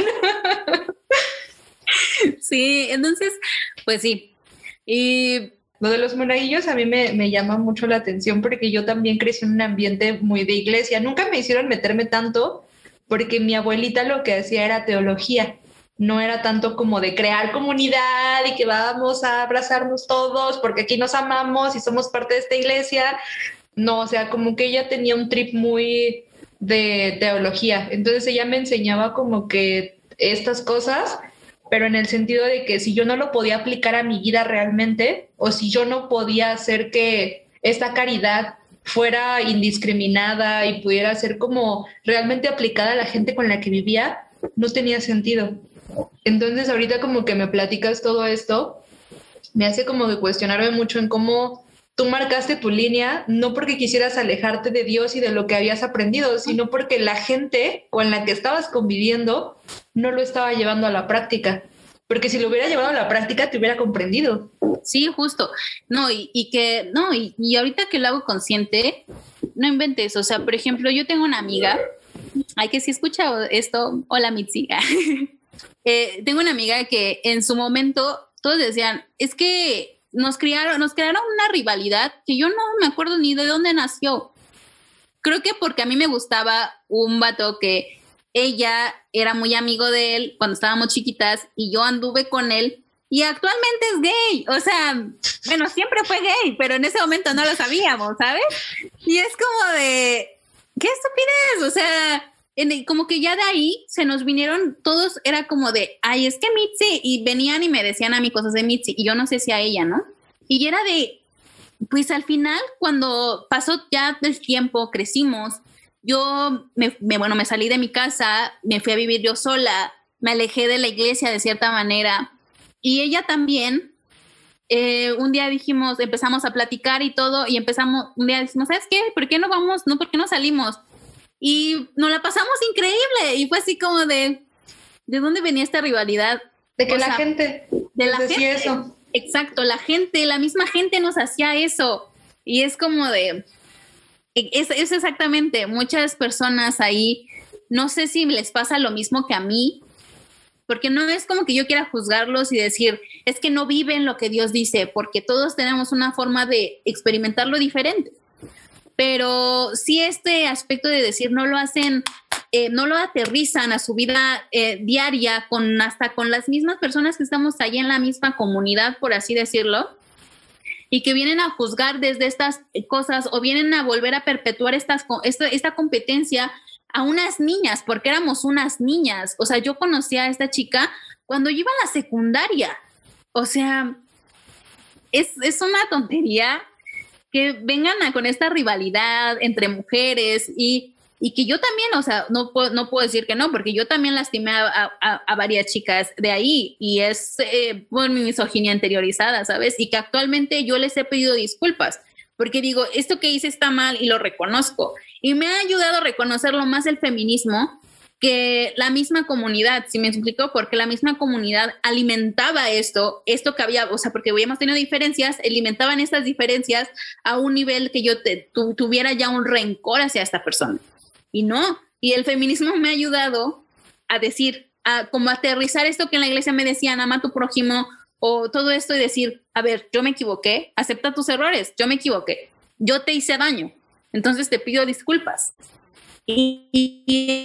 Speaker 2: Sí, entonces, pues sí. Y
Speaker 1: lo de los monaguillos a mí me llama mucho la atención porque yo también crecí en un ambiente muy de iglesia. Nunca me hicieron meterme tanto porque mi abuelita lo que hacía era teología. No era tanto como de crear comunidad y que vamos a abrazarnos todos porque aquí nos amamos y somos parte de esta iglesia. No, o sea, como que ella tenía un trip muy de teología. Entonces ella me enseñaba como que estas cosas, pero en el sentido de que si yo no lo podía aplicar a mi vida realmente o si yo no podía hacer que esta caridad fuera indiscriminada y pudiera ser como realmente aplicada a la gente con la que vivía, no tenía sentido. Entonces ahorita como que me platicas todo esto, me hace como que cuestionarme mucho en cómo tú marcaste tu línea, no porque quisieras alejarte de Dios y de lo que habías aprendido, sino porque la gente con la que estabas conviviendo no lo estaba llevando a la práctica. Porque si lo hubiera llevado a la práctica, te hubiera comprendido.
Speaker 2: Sí, justo. No, y ahorita que lo hago consciente, no inventes. O sea, por ejemplo, yo tengo una amiga, ay, que si escucha esto, hola Mitzi. Tengo una amiga que en su momento todos decían, es que nos crearon una rivalidad que yo no me acuerdo ni de dónde nació. Creo que porque a mí me gustaba un vato que ella era muy amigo de él cuando estábamos chiquitas y yo anduve con él y actualmente es gay. O sea, bueno, siempre fue gay, pero en ese momento no lo sabíamos, ¿sabes? Y es como de, ¿qué estupidez? O sea, como que ya de ahí se nos vinieron todos, era como de, ay, es que Mitzi, y venían y me decían a mí cosas de Mitzi, y yo no sé si a ella, ¿no? Y era de, pues al final, cuando pasó ya el tiempo, crecimos, yo me salí de mi casa, me fui a vivir yo sola, me alejé de la iglesia de cierta manera, y ella también. Un día empezamos a platicar y todo, y un día dijimos, ¿sabes qué? ¿Por qué no vamos? No, ¿por qué no salimos? Y nos la pasamos increíble. Y fue así como ¿de dónde venía esta rivalidad?
Speaker 1: De que la gente
Speaker 2: decía
Speaker 1: eso.
Speaker 2: Exacto, la misma gente nos hacía eso. Y es como es exactamente, muchas personas ahí, no sé si les pasa lo mismo que a mí, porque no es como que yo quiera juzgarlos y decir, es que no viven lo que Dios dice, porque todos tenemos una forma de experimentarlo diferente. Pero sí este aspecto de decir no lo hacen, no lo aterrizan a su vida diaria hasta con las mismas personas que estamos ahí en la misma comunidad, por así decirlo, y que vienen a juzgar desde estas cosas o vienen a volver a perpetuar esta competencia a unas niñas, porque éramos unas niñas. O sea, yo conocí a esta chica cuando yo iba a la secundaria. O sea, es una tontería que vengan con esta rivalidad entre mujeres y que yo también, o sea, no puedo decir que no, porque yo también lastimé a varias chicas de ahí y es por mi misoginia interiorizada, ¿sabes? Y que actualmente yo les he pedido disculpas, porque digo, esto que hice está mal y lo reconozco. Y me ha ayudado a reconocerlo más el feminismo que la misma comunidad, ¿sí me explico? Porque la misma comunidad alimentaba esto que había, o sea, porque habíamos tenido diferencias, alimentaban estas diferencias a un nivel que yo tuviera ya un rencor hacia esta persona. Y no, y el feminismo me ha ayudado a decir, a como aterrizar esto que en la iglesia me decían, ama a tu prójimo, o todo esto y decir, a ver, yo me equivoqué, acepta tus errores, yo me equivoqué, yo te hice daño, entonces te pido disculpas. Y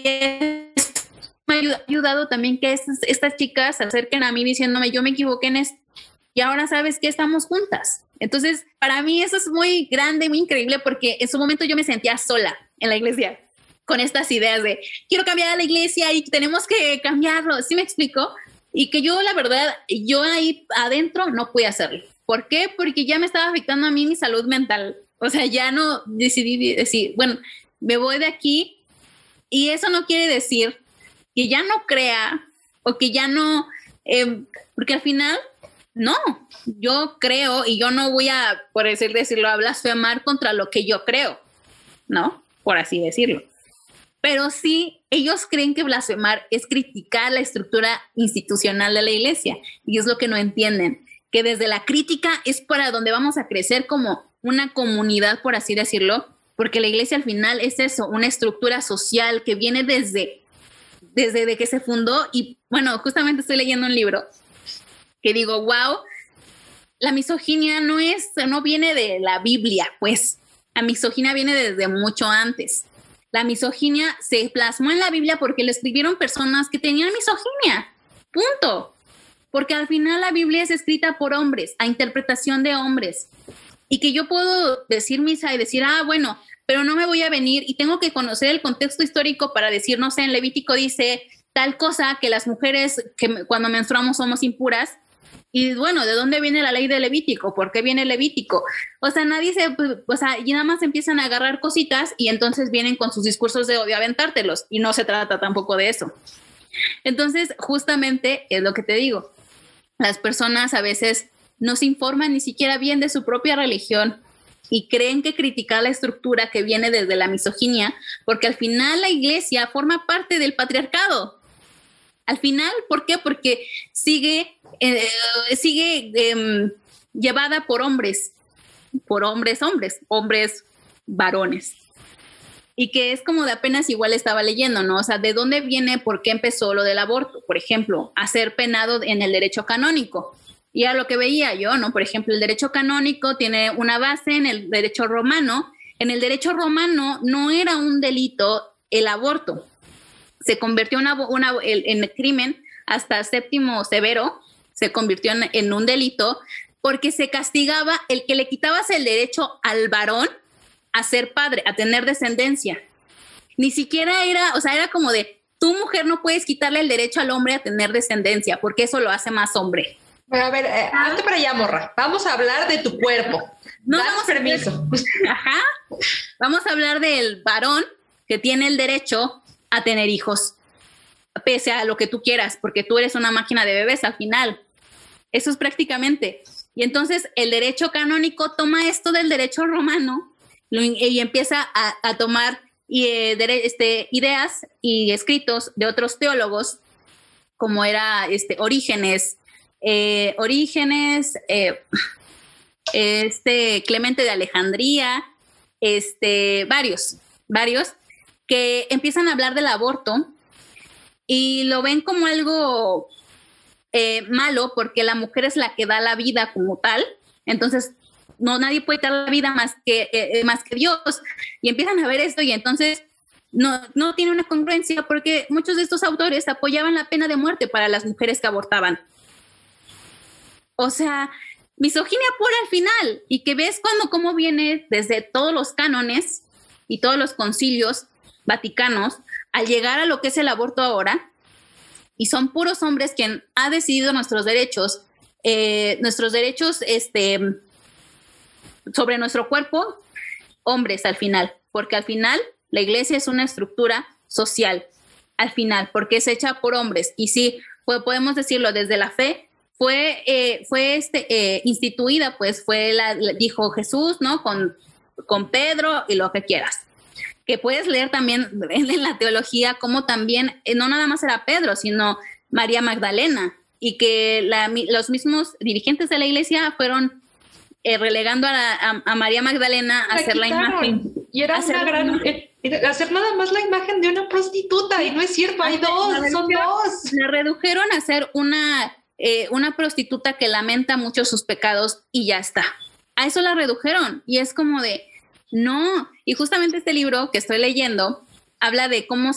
Speaker 2: me ha ayudado también que estas chicas se acerquen a mí diciéndome, yo me equivoqué en esto y ahora sabes que estamos juntas. Entonces, para mí eso es muy grande, muy increíble, porque en su momento yo me sentía sola en la iglesia con estas ideas de quiero cambiar a la iglesia y tenemos que cambiarlo, ¿sí me explico? Y que yo, la verdad, yo ahí adentro no pude hacerlo. ¿Por qué? Porque ya me estaba afectando a mí mi salud mental. O sea, ya no decidí decir, bueno, me voy de aquí, y eso no quiere decir que ya no crea o que ya no, porque al final, no, yo creo y yo no voy a, por decirlo, a blasfemar contra lo que yo creo, ¿no? Por así decirlo. Pero sí, ellos creen que blasfemar es criticar la estructura institucional de la iglesia, y es lo que no entienden, que desde la crítica es para donde vamos a crecer como una comunidad, por así decirlo, porque la iglesia al final es eso, una estructura social que viene desde que se fundó. Y bueno, justamente estoy leyendo un libro que digo, wow, la misoginia no viene de la Biblia, pues la misoginia viene desde mucho antes. La misoginia se plasmó en la Biblia porque lo escribieron personas que tenían misoginia, punto. Porque al final la Biblia es escrita por hombres, a interpretación de hombres. Y que yo puedo decir misa y decir, bueno, pero no me voy a venir y tengo que conocer el contexto histórico para decir, no sé, en Levítico dice tal cosa, que las mujeres que cuando menstruamos somos impuras. Y bueno, ¿de dónde viene la ley de Levítico? ¿Por qué viene Levítico? O sea, y nada más empiezan a agarrar cositas y entonces vienen con sus discursos de odio a aventártelos, y no se trata tampoco de eso. Entonces, justamente es lo que te digo, las personas a veces no se informan ni siquiera bien de su propia religión y creen que criticar la estructura que viene desde la misoginia, porque al final la iglesia forma parte del patriarcado. Al final, ¿por qué? Porque sigue llevada por hombres varones. Y que es como de apenas igual estaba leyendo, ¿no? O sea, ¿de dónde viene, por qué empezó lo del aborto? Por ejemplo, a ser penado en el derecho canónico. Y a lo que veía yo, ¿no? Por ejemplo, el derecho canónico tiene una base en el derecho romano. En el derecho romano no era un delito el aborto. Se convirtió en el crimen hasta Séptimo Severo, se convirtió en un delito porque se castigaba el que le quitabas el derecho al varón a ser padre, a tener descendencia. Ni siquiera era como de, tu mujer no puedes quitarle el derecho al hombre a tener descendencia porque eso lo hace más hombre.
Speaker 3: Bueno, a ver, hazte para allá, morra. Vamos a hablar de tu cuerpo.
Speaker 2: No
Speaker 3: danos permiso.
Speaker 2: Ajá. Vamos a hablar del varón que tiene el derecho a tener hijos, pese a lo que tú quieras, porque tú eres una máquina de bebés al final. Eso es prácticamente. Y entonces el derecho canónico toma esto del derecho romano y empieza a tomar ideas y escritos de otros teólogos, como era Orígenes, Clemente de Alejandría, varios que empiezan a hablar del aborto y lo ven como algo malo, porque la mujer es la que da la vida como tal. Entonces nadie puede dar la vida más que Dios, y empiezan a ver esto y entonces no tiene una congruencia, porque muchos de estos autores apoyaban la pena de muerte para las mujeres que abortaban. O sea, misoginia pura al final, y que ves cómo viene desde todos los cánones y todos los concilios vaticanos al llegar a lo que es el aborto ahora, y son puros hombres quien ha decidido nuestros derechos sobre nuestro cuerpo, hombres al final, porque al final la iglesia es una estructura social, al final, porque es hecha por hombres, y sí, podemos decirlo, desde la fe fue instituida, pues dijo Jesús, ¿no? Con Pedro y lo que quieras. que puedes leer también en la teología, como también, no nada más era Pedro, sino María Magdalena, y que los mismos dirigentes de la iglesia fueron relegando a María Magdalena a hacer la imagen.
Speaker 3: Y era una gran... hacer nada más la imagen de una prostituta, y no es cierto, hay dos, son dos.
Speaker 2: La redujeron a ser una prostituta que lamenta mucho sus pecados y ya está. A eso la redujeron, y es como de, no. Y justamente este libro que estoy leyendo habla de cómo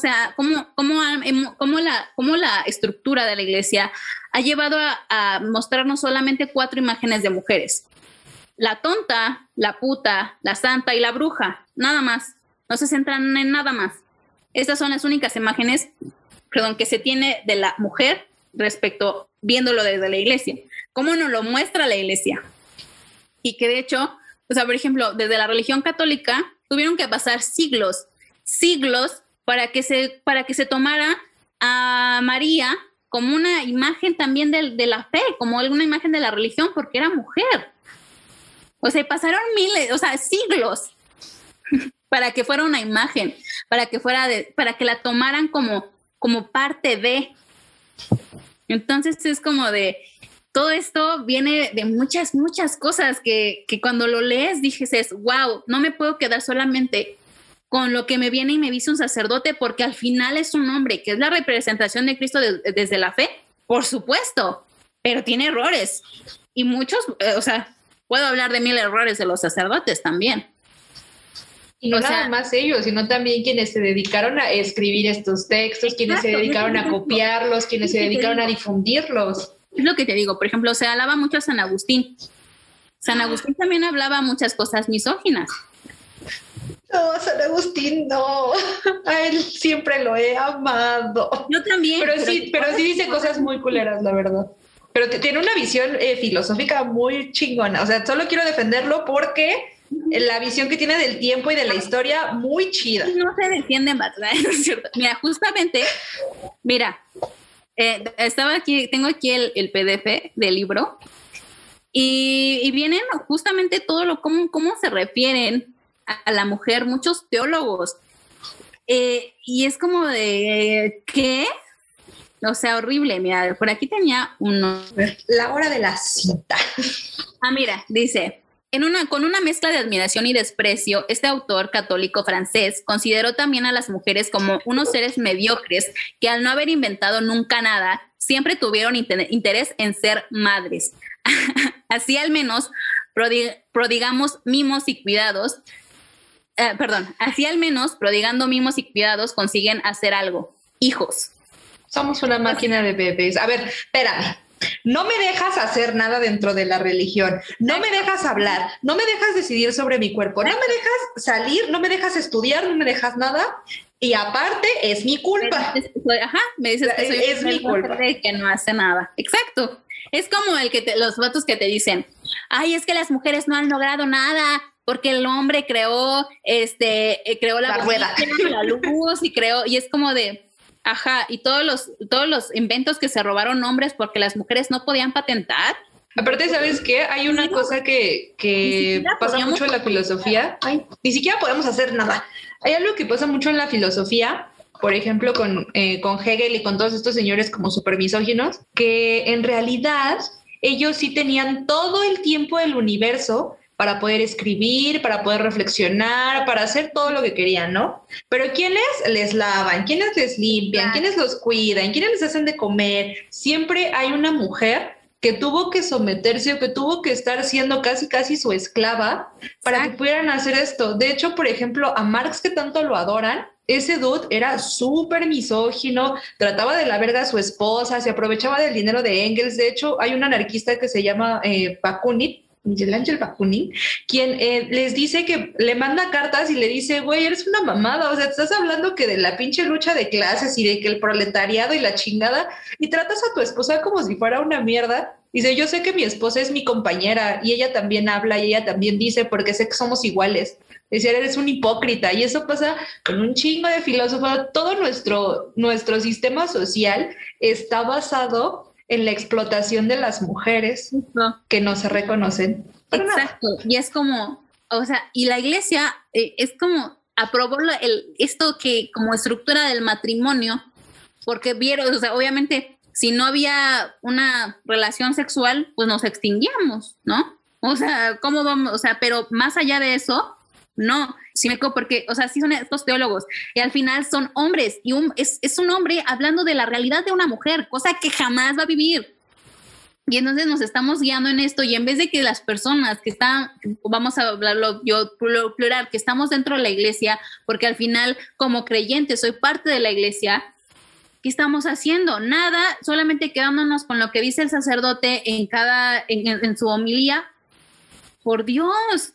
Speaker 2: la estructura de la iglesia ha llevado a mostrarnos solamente 4 imágenes de mujeres: la tonta, la puta, la santa y la bruja, nada más. No se centran en nada más. Estas son las únicas imágenes, que se tiene de la mujer respecto, viéndolo desde la iglesia. ¿Cómo nos lo muestra la iglesia? Y que de hecho, o sea, por ejemplo, desde la religión católica tuvieron que pasar siglos para que se tomara a María como una imagen también de la fe, como alguna imagen de la religión, porque era mujer. O sea, pasaron siglos para que fuera una imagen, para que la tomaran como parte de. Entonces es como de, todo esto viene de muchas, muchas cosas que cuando lo lees dices, wow, no me puedo quedar solamente con lo que me viene y me dice un sacerdote, porque al final es un hombre, que es la representación de Cristo desde la fe, por supuesto, pero tiene errores. Y muchos, puedo hablar de 1000 errores de los sacerdotes también.
Speaker 3: Y no nada más ellos, sino también quienes se dedicaron a escribir estos textos, quienes se dedicaron a copiarlos, quienes se dedicaron a difundirlos.
Speaker 2: Es lo que te digo, por ejemplo, se alaba mucho a San Agustín. San Agustín también hablaba muchas cosas misóginas.
Speaker 3: No, San Agustín no. A él siempre lo he amado.
Speaker 2: Yo también.
Speaker 3: Pero sí dice cosas muy culeras, la verdad. Pero tiene una visión filosófica muy chingona. O sea, solo quiero defenderlo porque la visión que tiene del tiempo y de la historia, muy chida.
Speaker 2: No se defienden, ¿verdad? Es cierto. Mira, justamente, tengo aquí el PDF del libro y vienen justamente todo cómo se refieren a la mujer muchos teólogos. Y es como de, ¿qué? O sea, horrible. Mira, por aquí tenía uno.
Speaker 3: La hora de la cita.
Speaker 2: Mira, dice, con una mezcla de admiración y desprecio, este autor católico francés consideró también a las mujeres como unos seres mediocres que, al no haber inventado nunca nada, siempre tuvieron interés en ser madres. Así al menos prodigamos mimos y cuidados. Así al menos, prodigando mimos y cuidados, consiguen hacer algo. Hijos.
Speaker 3: Somos una máquina de bebés. A ver, espérame. No me dejas hacer nada dentro de la religión. No me dejas hablar. No me dejas decidir sobre mi cuerpo. No me dejas salir. No me dejas estudiar. No me dejas nada. Y aparte, es mi culpa.
Speaker 2: Me dices que soy
Speaker 3: es mi culpa.
Speaker 2: Que no hace nada. Exacto. Es como los vatos que te dicen, ay, es que las mujeres no han logrado nada porque el hombre creó la
Speaker 3: rueda,
Speaker 2: la luz y es como de, y todos los inventos que se robaron hombres porque las mujeres no podían patentar.
Speaker 3: Aparte, ¿sabes qué? Hay una cosa que pasa mucho en la filosofía. Ni siquiera podemos hacer nada. Hay algo que pasa mucho en la filosofía, por ejemplo, con Hegel y con todos estos señores como súper misóginos, que en realidad ellos sí tenían todo el tiempo del universo para poder escribir, para poder reflexionar, para hacer todo lo que querían, ¿no? Pero ¿quiénes les lavan? ¿Quiénes les limpian? ¿Quiénes los cuidan? ¿Quiénes les hacen de comer? Siempre hay una mujer que tuvo que someterse o que tuvo que estar siendo casi su esclava para que pudieran hacer esto. De hecho, por ejemplo, a Marx, que tanto lo adoran, ese dude era súper misógino, trataba de la verga a su esposa, se aprovechaba del dinero de Engels. De hecho, hay un anarquista que se llama Bakunin, Miguel Ángel Bakunin, quien les dice que le manda cartas y le dice, güey, eres una mamada, o sea, te estás hablando que de la pinche lucha de clases y de que el proletariado y la chingada, y tratas a tu esposa como si fuera una mierda. Dice, yo sé que mi esposa es mi compañera y ella también habla y ella también dice porque sé que somos iguales. Decir, eres un hipócrita, y eso pasa con un chingo de filósofos. Todo nuestro sistema social está basado en la explotación de las mujeres que no se reconocen.
Speaker 2: Exacto. Y es como, o sea, y la iglesia es como, aprobó esto que como estructura del matrimonio, porque vieron, o sea, obviamente, si no había una relación sexual, pues nos extinguíamos, ¿no? O sea, ¿cómo vamos? O sea, pero más allá de eso, no. Sí, porque, o sea, sí son estos teólogos y al final son hombres y es un hombre hablando de la realidad de una mujer, cosa que jamás va a vivir. Y entonces nos estamos guiando en esto y en vez de que las personas que están, vamos a hablarlo yo plural, que estamos dentro de la iglesia, porque al final como creyente soy parte de la iglesia, ¿qué estamos haciendo? Nada, solamente quedándonos con lo que dice el sacerdote en su homilía. Por Dios.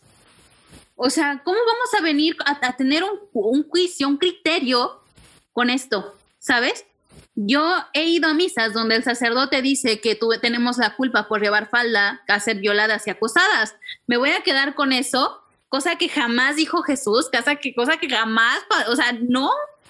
Speaker 2: O sea, ¿cómo vamos a venir a tener un juicio, un criterio con esto? ¿Sabes? Yo he ido a misas donde el sacerdote dice que tenemos la culpa por llevar falda, a ser violadas y acosadas. Me voy a quedar con eso, cosa que jamás dijo Jesús, cosa que jamás, o sea, no,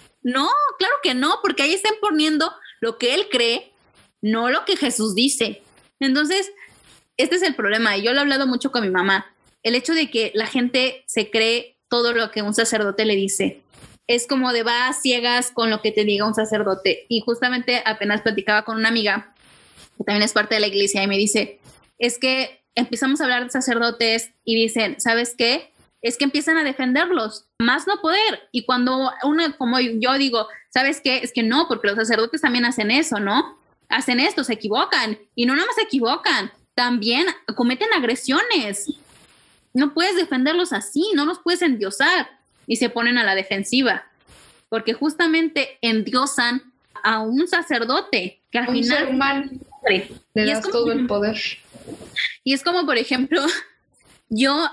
Speaker 2: claro que no, porque ahí están poniendo lo que él cree, no lo que Jesús dice. Entonces, este es el problema, y yo lo he hablado mucho con mi mamá, el hecho de que la gente se cree todo lo que un sacerdote le dice. Es como de va a ciegas con lo que te diga un sacerdote. Y justamente apenas platicaba con una amiga, que también es parte de la iglesia, y me dice, es que empezamos a hablar de sacerdotes y dicen, ¿sabes qué? Es que empiezan a defenderlos, más no poder. Y cuando como yo digo, ¿sabes qué? Es que no, porque los sacerdotes también hacen eso, ¿no? Hacen esto, se equivocan. Y no nada más se equivocan, también cometen agresiones. No puedes defenderlos así, no los puedes endiosar. Y se ponen a la defensiva, porque justamente endiosan a un sacerdote que al final
Speaker 3: ser humano, le das todo el poder.
Speaker 2: Y es como, por ejemplo, yo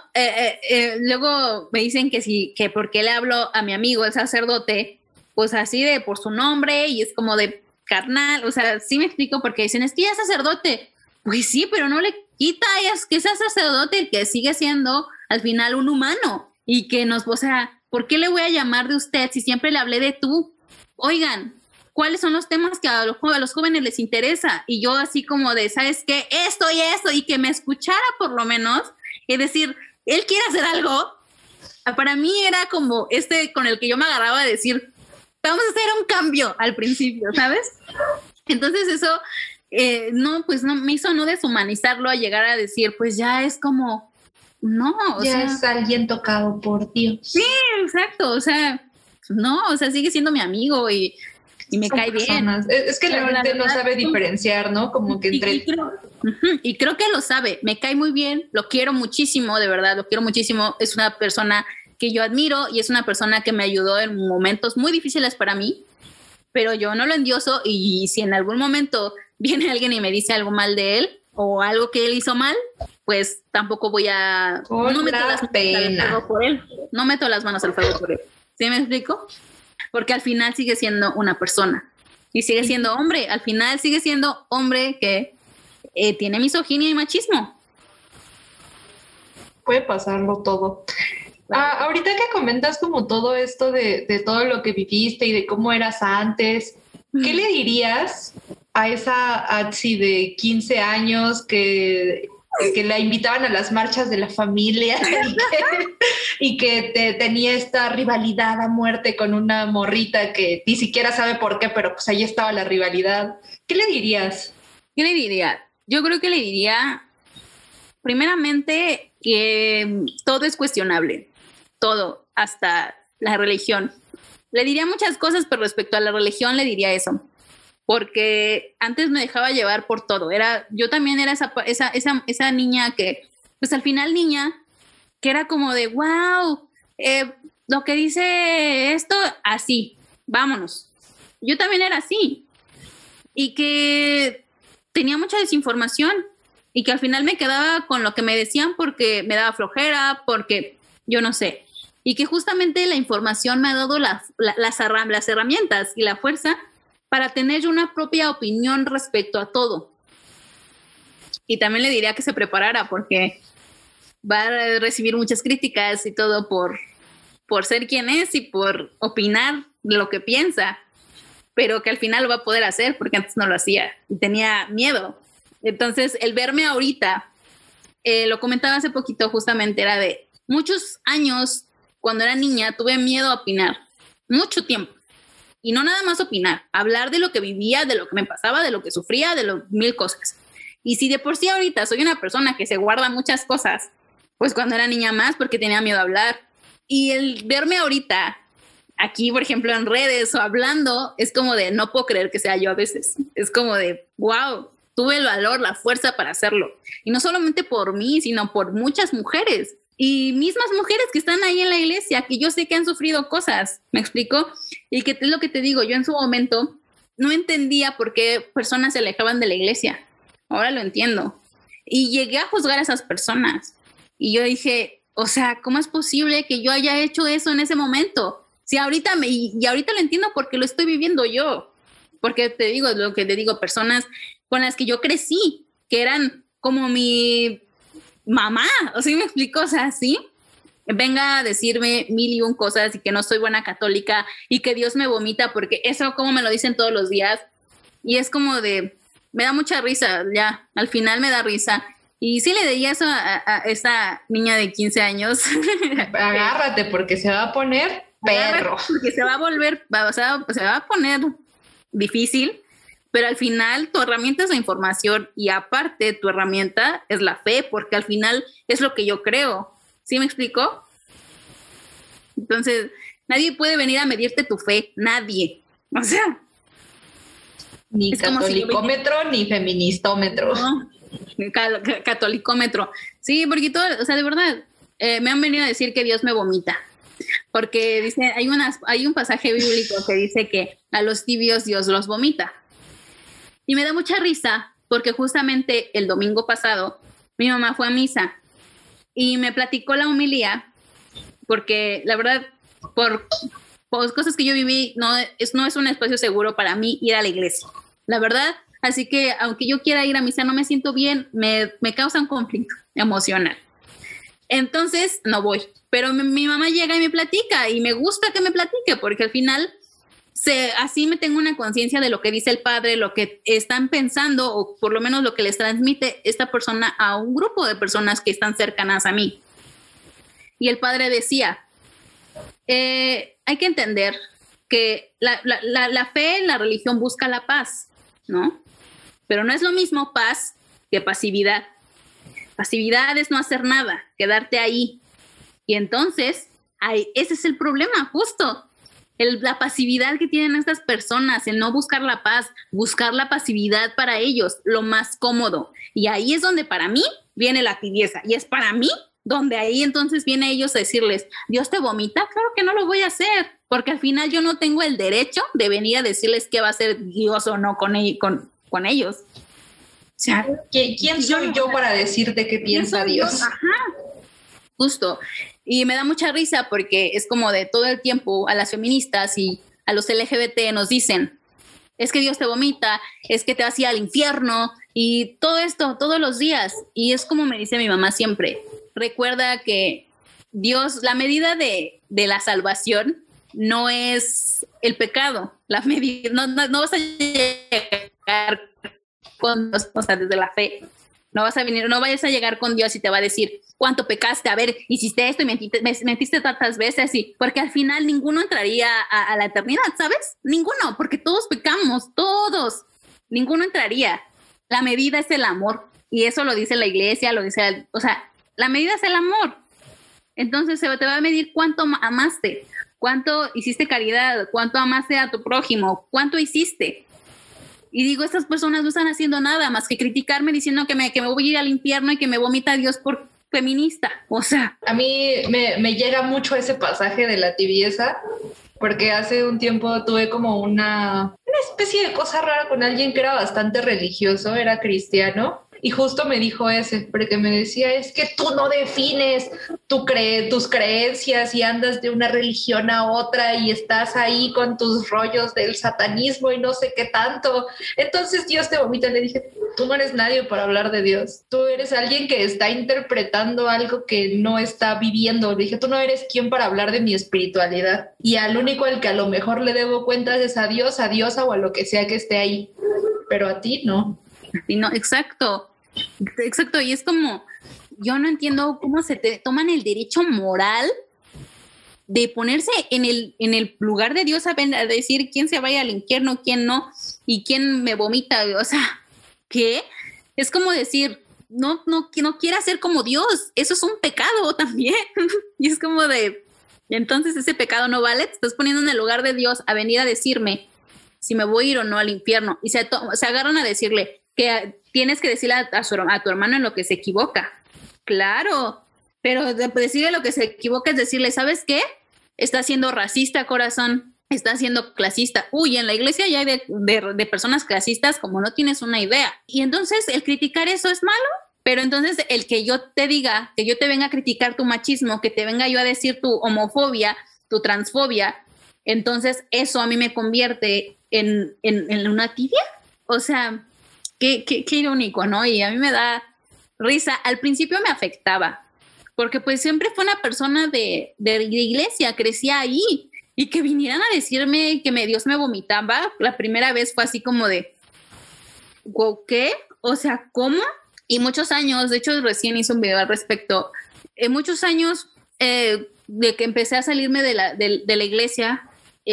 Speaker 2: luego me dicen que por qué le hablo a mi amigo el sacerdote, pues así de por su nombre, y es como de carnal, o sea, sí me explico, porque dicen, es que ya es sacerdote. Pues sí, pero no le quita que sea sacerdote, que sigue siendo al final un humano. Y que o sea, ¿por qué le voy a llamar de usted si siempre le hablé de tú? Oigan, ¿cuáles son los temas que a los jóvenes les interesa? Y yo así como de, ¿sabes qué? Esto, y que me escuchara por lo menos, y decir, él quiere hacer algo. Para mí era como con el que yo me agarraba a decir, vamos a hacer un cambio al principio, ¿sabes? Entonces eso, no me hizo no deshumanizarlo a llegar a decir, pues ya es como... No,
Speaker 3: ya es alguien tocado por Dios.
Speaker 2: Sí, exacto, o sea, no, o sea, sigue siendo mi amigo y me cae
Speaker 3: personas. Bien. Es que la gente no sabe diferenciar, ¿no? Como que entre...
Speaker 2: Y creo que lo sabe, me cae muy bien, lo quiero muchísimo, de verdad, lo quiero muchísimo, es una persona que yo admiro y es una persona que me ayudó en momentos muy difíciles para mí, pero yo no lo endioso y si en algún momento viene alguien y me dice algo mal de él o algo que él hizo mal, pues tampoco voy a... No meto las manos al fuego por él. No meto las manos al fuego por él. ¿Sí me explico? Porque al final sigue siendo una persona. Y sigue siendo hombre. Al final sigue siendo hombre que tiene misoginia y machismo.
Speaker 3: Puede pasarlo todo. Ahorita que comentas como todo esto de todo lo que viviste y de cómo eras antes, ¿qué le dirías a esa Atsi de 15 años que la invitaban a las marchas de la familia y que tenía esta rivalidad a muerte con una morrita que ni siquiera sabe por qué, pero pues ahí estaba la rivalidad? ¿Qué le dirías?
Speaker 2: ¿Qué le diría? Yo creo que le diría, primeramente, que todo es cuestionable, todo, hasta la religión. Le diría muchas cosas, pero respecto a la religión le diría eso. Porque antes me dejaba llevar por todo. Yo también era esa niña que, pues al final niña, que era como de, wow, lo que dice esto, así, vámonos. Yo también era así. Y que tenía mucha desinformación y que al final me quedaba con lo que me decían porque me daba flojera, porque yo no sé. Y que justamente la información me ha dado las herramientas y la fuerza para tener una propia opinión respecto a todo. Y también le diría que se preparara porque va a recibir muchas críticas y todo por ser quien es y por opinar lo que piensa, pero que al final lo va a poder hacer porque antes no lo hacía y tenía miedo. Entonces, el verme ahorita, lo comentaba hace poquito justamente, era de muchos años cuando era niña, tuve miedo a opinar mucho tiempo. Y no nada más opinar, hablar de lo que vivía, de lo que me pasaba, de lo que sufría, de mil cosas. Y si de por sí ahorita soy una persona que se guarda muchas cosas, pues cuando era niña más porque tenía miedo a hablar. Y el verme ahorita aquí, por ejemplo, en redes o hablando, es como de no puedo creer que sea yo a veces. Es como de, wow, tuve el valor, la fuerza para hacerlo. Y no solamente por mí, sino por muchas mujeres. Y mismas mujeres que están ahí en la iglesia, que yo sé que han sufrido cosas, ¿me explico? Y que es lo que te digo, yo en su momento no entendía por qué personas se alejaban de la iglesia. Ahora lo entiendo. Y llegué a juzgar a esas personas. Y yo dije, o sea, ¿cómo es posible que yo haya hecho eso en ese momento? Si ahorita y ahorita lo entiendo porque lo estoy viviendo yo. Porque te digo, lo que te digo, personas con las que yo crecí, que eran como mi mamá, o sea, me explico, o sea, sí, venga a decirme mil y un cosas y que no soy buena católica y que Dios me vomita, porque eso como me lo dicen todos los días, y es como de, me da mucha risa, ya, al final me da risa, y sí le diría eso a esa niña de 15 años.
Speaker 3: Agárrate, porque se va a poner perro.
Speaker 2: Porque se va a volver, o sea, se va a poner difícil. Pero al final tu herramienta es la información y aparte tu herramienta es la fe, porque al final es lo que yo creo. ¿Sí me explico? Entonces, nadie puede venir a medirte tu fe, nadie. O sea,
Speaker 3: ni catolicómetro ni feministómetro.
Speaker 2: No, catolicómetro. Sí, porque todo, o sea, de verdad, me han venido a decir que Dios me vomita. Porque dice, hay un pasaje bíblico que dice que a los tibios Dios los vomita. Y me da mucha risa porque justamente el domingo pasado mi mamá fue a misa y me platicó la homilía porque la verdad por cosas que yo viví no es un espacio seguro para mí ir a la iglesia, la verdad. Así que aunque yo quiera ir a misa no me siento bien, me causa un conflicto emocional. Entonces no voy, pero mi mamá llega y me platica y me gusta que me platique porque al final así me tengo una conciencia de lo que dice el padre, lo que están pensando o por lo menos lo que les transmite esta persona a un grupo de personas que están cercanas a mí. Y el padre decía, hay que entender que la fe, la religión busca la paz, ¿no? Pero no es lo mismo paz que pasividad. Pasividad es no hacer nada, quedarte ahí. Y entonces, ese es el problema, justo. La pasividad que tienen estas personas, el no buscar la paz, buscar la pasividad para ellos, lo más cómodo. Y ahí es donde para mí viene la tibieza. Y es para mí donde ahí entonces viene ellos a decirles, ¿Dios te vomita? Claro que no lo voy a hacer, porque al final yo no tengo el derecho de venir a decirles qué va a hacer Dios o no con ellos. O sea,
Speaker 3: ¿quién soy yo para decirte qué piensa Dios?
Speaker 2: Ajá, justo. Y me da mucha risa porque es como de todo el tiempo a las feministas y a los LGBT nos dicen, es que Dios te vomita, es que te vas a ir al infierno y todo esto todos los días. Y es como me dice mi mamá siempre, recuerda que Dios, la medida de la salvación no es el pecado, la medida, no vas a llegar con Dios, o sea, desde la fe. No vayas a llegar con Dios y te va a decir cuánto pecaste, a ver, hiciste esto y mentiste tantas veces, porque al final ninguno entraría a la eternidad, ¿sabes? Ninguno, porque todos pecamos, todos, ninguno entraría. La medida es el amor, y eso lo dice la iglesia, o sea, la medida es el amor. Entonces te va a medir cuánto amaste, cuánto hiciste caridad, cuánto amaste a tu prójimo, cuánto hiciste. Y digo, estas personas no están haciendo nada más que criticarme diciendo que me voy a ir al infierno y que me vomita Dios por feminista. O sea,
Speaker 3: a mí me llega mucho ese pasaje de la tibieza, porque hace un tiempo tuve como una especie de cosa rara con alguien que era bastante religioso, era cristiano. Y justo me dijo porque me decía, es que tú no defines tus creencias y andas de una religión a otra y estás ahí con tus rollos del satanismo y no sé qué tanto. Entonces Dios te vomita. Le dije, tú no eres nadie para hablar de Dios. Tú eres alguien que está interpretando algo que no está viviendo. Le dije, tú no eres quien para hablar de mi espiritualidad. Y al único al que a lo mejor le debo cuentas es a Dios, a diosa o a lo que sea que esté ahí. Pero a ti no.
Speaker 2: Y no, exacto, y es como, yo no entiendo cómo se te toman el derecho moral de ponerse en el lugar de Dios a decir quién se vaya al infierno, quién no, y quién me vomita. O sea, ¿qué? Es como decir, no quiera ser como Dios. Eso es un pecado también. Y es como de, entonces ese pecado no vale. Te estás poniendo en el lugar de Dios a venir a decirme si me voy a ir o no al infierno. Y se agarran a decirle que tienes que decirle a tu hermano en lo que se equivoca. Claro, pero decirle lo que se equivoca es decirle, ¿sabes qué? Está siendo racista, corazón. Está siendo clasista. Uy, en la iglesia ya hay de personas clasistas como no tienes una idea. Y entonces el criticar eso es malo. Pero entonces el que yo te diga, que yo te venga a criticar tu machismo, que te venga yo a decir tu homofobia, tu transfobia, entonces eso a mí me convierte en una tibia. O sea, qué irónico, ¿no? Y a mí me da risa. Al principio me afectaba, porque pues siempre fue una persona de iglesia, crecía ahí, y que vinieran a decirme que Dios me vomitaba, la primera vez fue así como de, ¿qué? O sea, ¿cómo? Y muchos años, de hecho recién hice un video al respecto, muchos años de que empecé a salirme de la iglesia,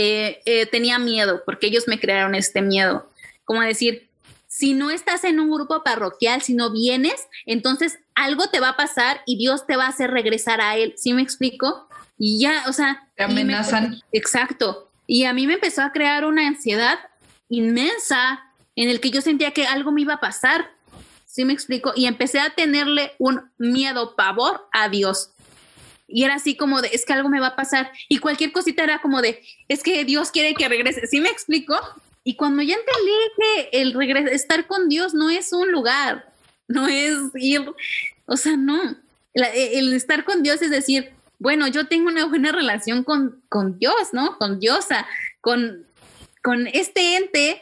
Speaker 2: tenía miedo, porque ellos me crearon este miedo, como decir, si no estás en un grupo parroquial, si no vienes, entonces algo te va a pasar y Dios te va a hacer regresar a Él. ¿Sí me explico? Y ya, o sea...
Speaker 3: Te amenazan.
Speaker 2: Exacto. Y a mí me empezó a crear una ansiedad inmensa en el que yo sentía que algo me iba a pasar. ¿Sí me explico? Y empecé a tenerle un miedo, pavor a Dios. Y era así como de, es que algo me va a pasar. Y cualquier cosita era como de, es que Dios quiere que regrese. ¿Sí me explico? Y cuando ya entendí que estar con Dios no es un lugar, no es ir, o sea, no. El estar con Dios es decir, bueno, yo tengo una buena relación con Dios, ¿no? Con Diosa, con este ente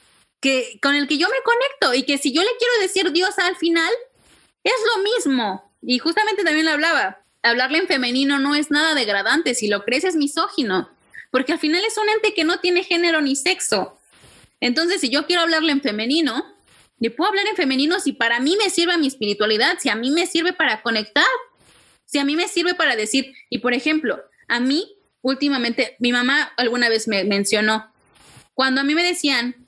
Speaker 2: con el que yo me conecto, y que si yo le quiero decir Dios al final, es lo mismo. Y justamente también le hablaba, hablarle en femenino no es nada degradante, si lo crees es misógino, porque al final es un ente que no tiene género ni sexo. Entonces, si yo quiero hablarle en femenino, le puedo hablar en femenino si para mí me sirve mi espiritualidad, si a mí me sirve para conectar, si a mí me sirve para decir, y por ejemplo, a mí últimamente, mi mamá alguna vez me mencionó, cuando a mí me decían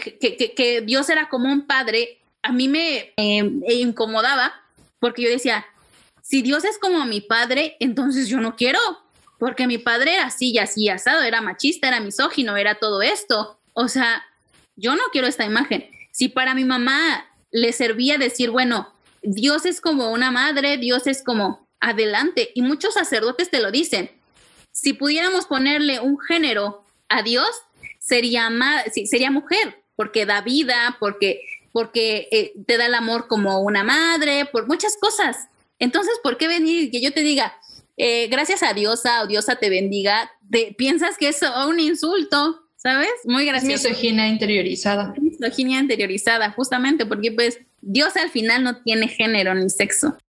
Speaker 2: que Dios era como un padre, a mí me incomodaba, porque yo decía, si Dios es como mi padre, entonces yo no quiero, porque mi padre era así y así asado, era machista, era misógino, era todo esto. O sea, yo no quiero esta imagen. Si para mi mamá le servía decir, bueno, Dios es como una madre, Dios es como adelante, y muchos sacerdotes te lo dicen, si pudiéramos ponerle un género a Dios, sería mujer, porque da vida, porque te da el amor como una madre, por muchas cosas. Entonces, ¿por qué venir y que yo te diga, gracias a Diosa o Diosa te bendiga? Piensas que es un insulto, ¿sabes? Muy gracioso.
Speaker 3: Misoginia interiorizada.
Speaker 2: Misoginia interiorizada, justamente, porque pues Dios al final no tiene género ni sexo.